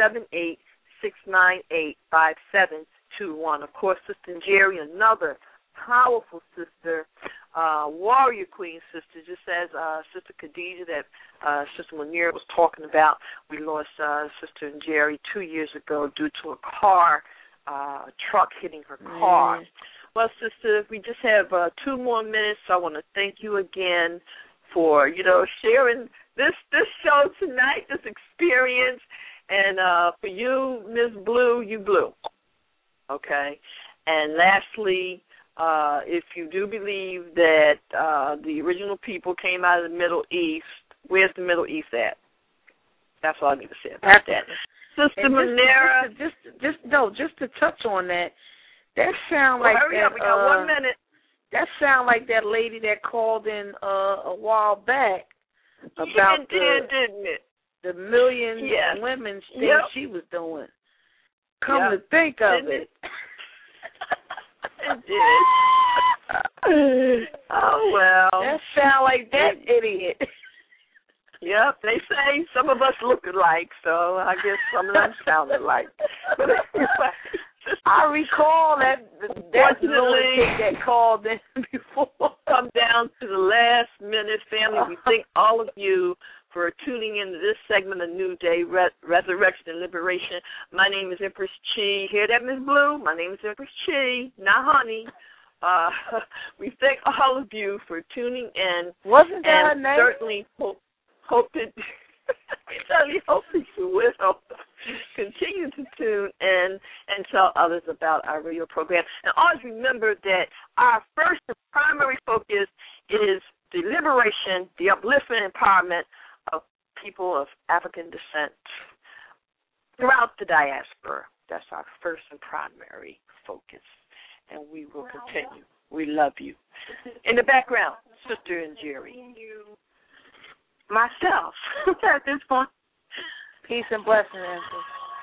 678-698-5721. Of course, Sister Njeri, another powerful sister, warrior queen sister, just as Sister Khadijah that Sister Lanier was talking about. We lost Sister Njeri 2 years ago due to a truck hitting her car. Well, sister, we just have 2 more minutes, so I want to thank you again for, you know, sharing this show tonight, this experience, and for you, Miss Blue, you blew. Okay? And lastly, if you do believe that the original people came out of the Middle East, where's the Middle East at? That's all I need to say about that. Sister Manera. Just to touch on that, that sound like hurry up, we got 1 minute. That sound like that lady that called in a while back about didn't it? the millions of women things she was doing. Come to think of it. It did. Oh, well. That sound like that idiot. Yep, they say some of us look alike, so I guess some of them sound alike. But anyway, I recall that lunatic that called in before. Come down to the last minute, family. We thank all of you for tuning into this segment of New Day, Resurrection and Liberation. My name is Empress Chi. Hear that, Miss Blue? My name is Empress Chi, not Honey. We thank all of you for tuning in. Wasn't that her name? Certainly hope that you will continue to tune in and tell others about our radio program. And always remember that our first and primary focus is the liberation, the upliftment, empowerment of people of African descent throughout the diaspora. That's our first and primary focus, and we will continue. We love you. In the background, Sister and Jerry. Myself at this point. Peace and blessings, Empress.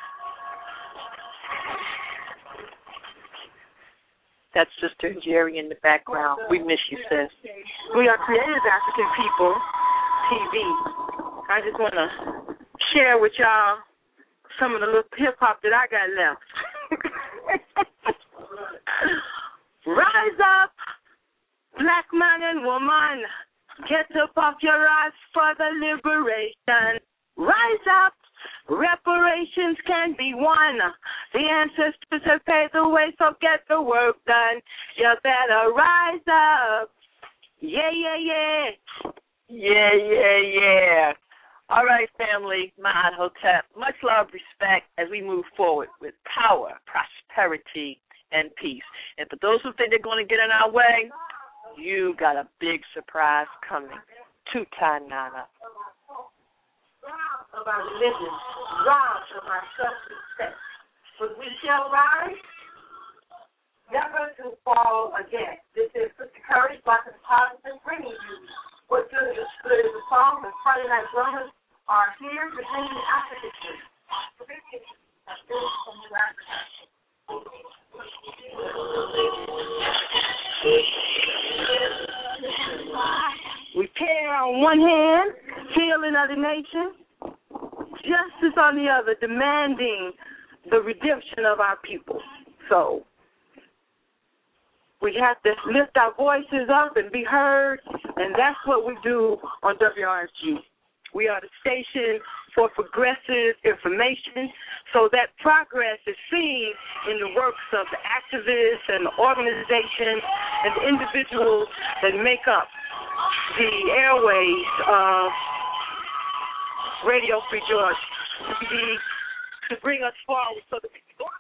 That's Sister and Jerry in the background. We miss you, sis. We are Creative African People TV. I just want to share with y'all some of the little hip-hop that I got left. Rise up, black man and woman. Get up off your ass for the liberation. Rise up, reparations can be won. The ancestors have paved the way, so get the work done. You better rise up. Yeah, yeah, yeah. Yeah, yeah, yeah. All right, family, Ma'at Hotep. Much love, respect as we move forward with power, prosperity, and peace. And for those who think they're going to get in our way, you got a big surprise coming. Two-time Nana. Proud of our religion, proud of our self-respect. But we shall rise, never to fall again. This is Sister Curry, Black and Positive, bringing you what good is good is a song, and Friday Night Drummers are here to bring you African. We care on one hand, healing other nations, justice on the other, demanding the redemption of our people. So we have to lift our voices up and be heard, and that's what we do on WRFG. We are the station for progressive information so that progress is seen in the works of the activists and the organizations and the individuals that make up the airways of Radio Free Georgia to bring us forward so that we can go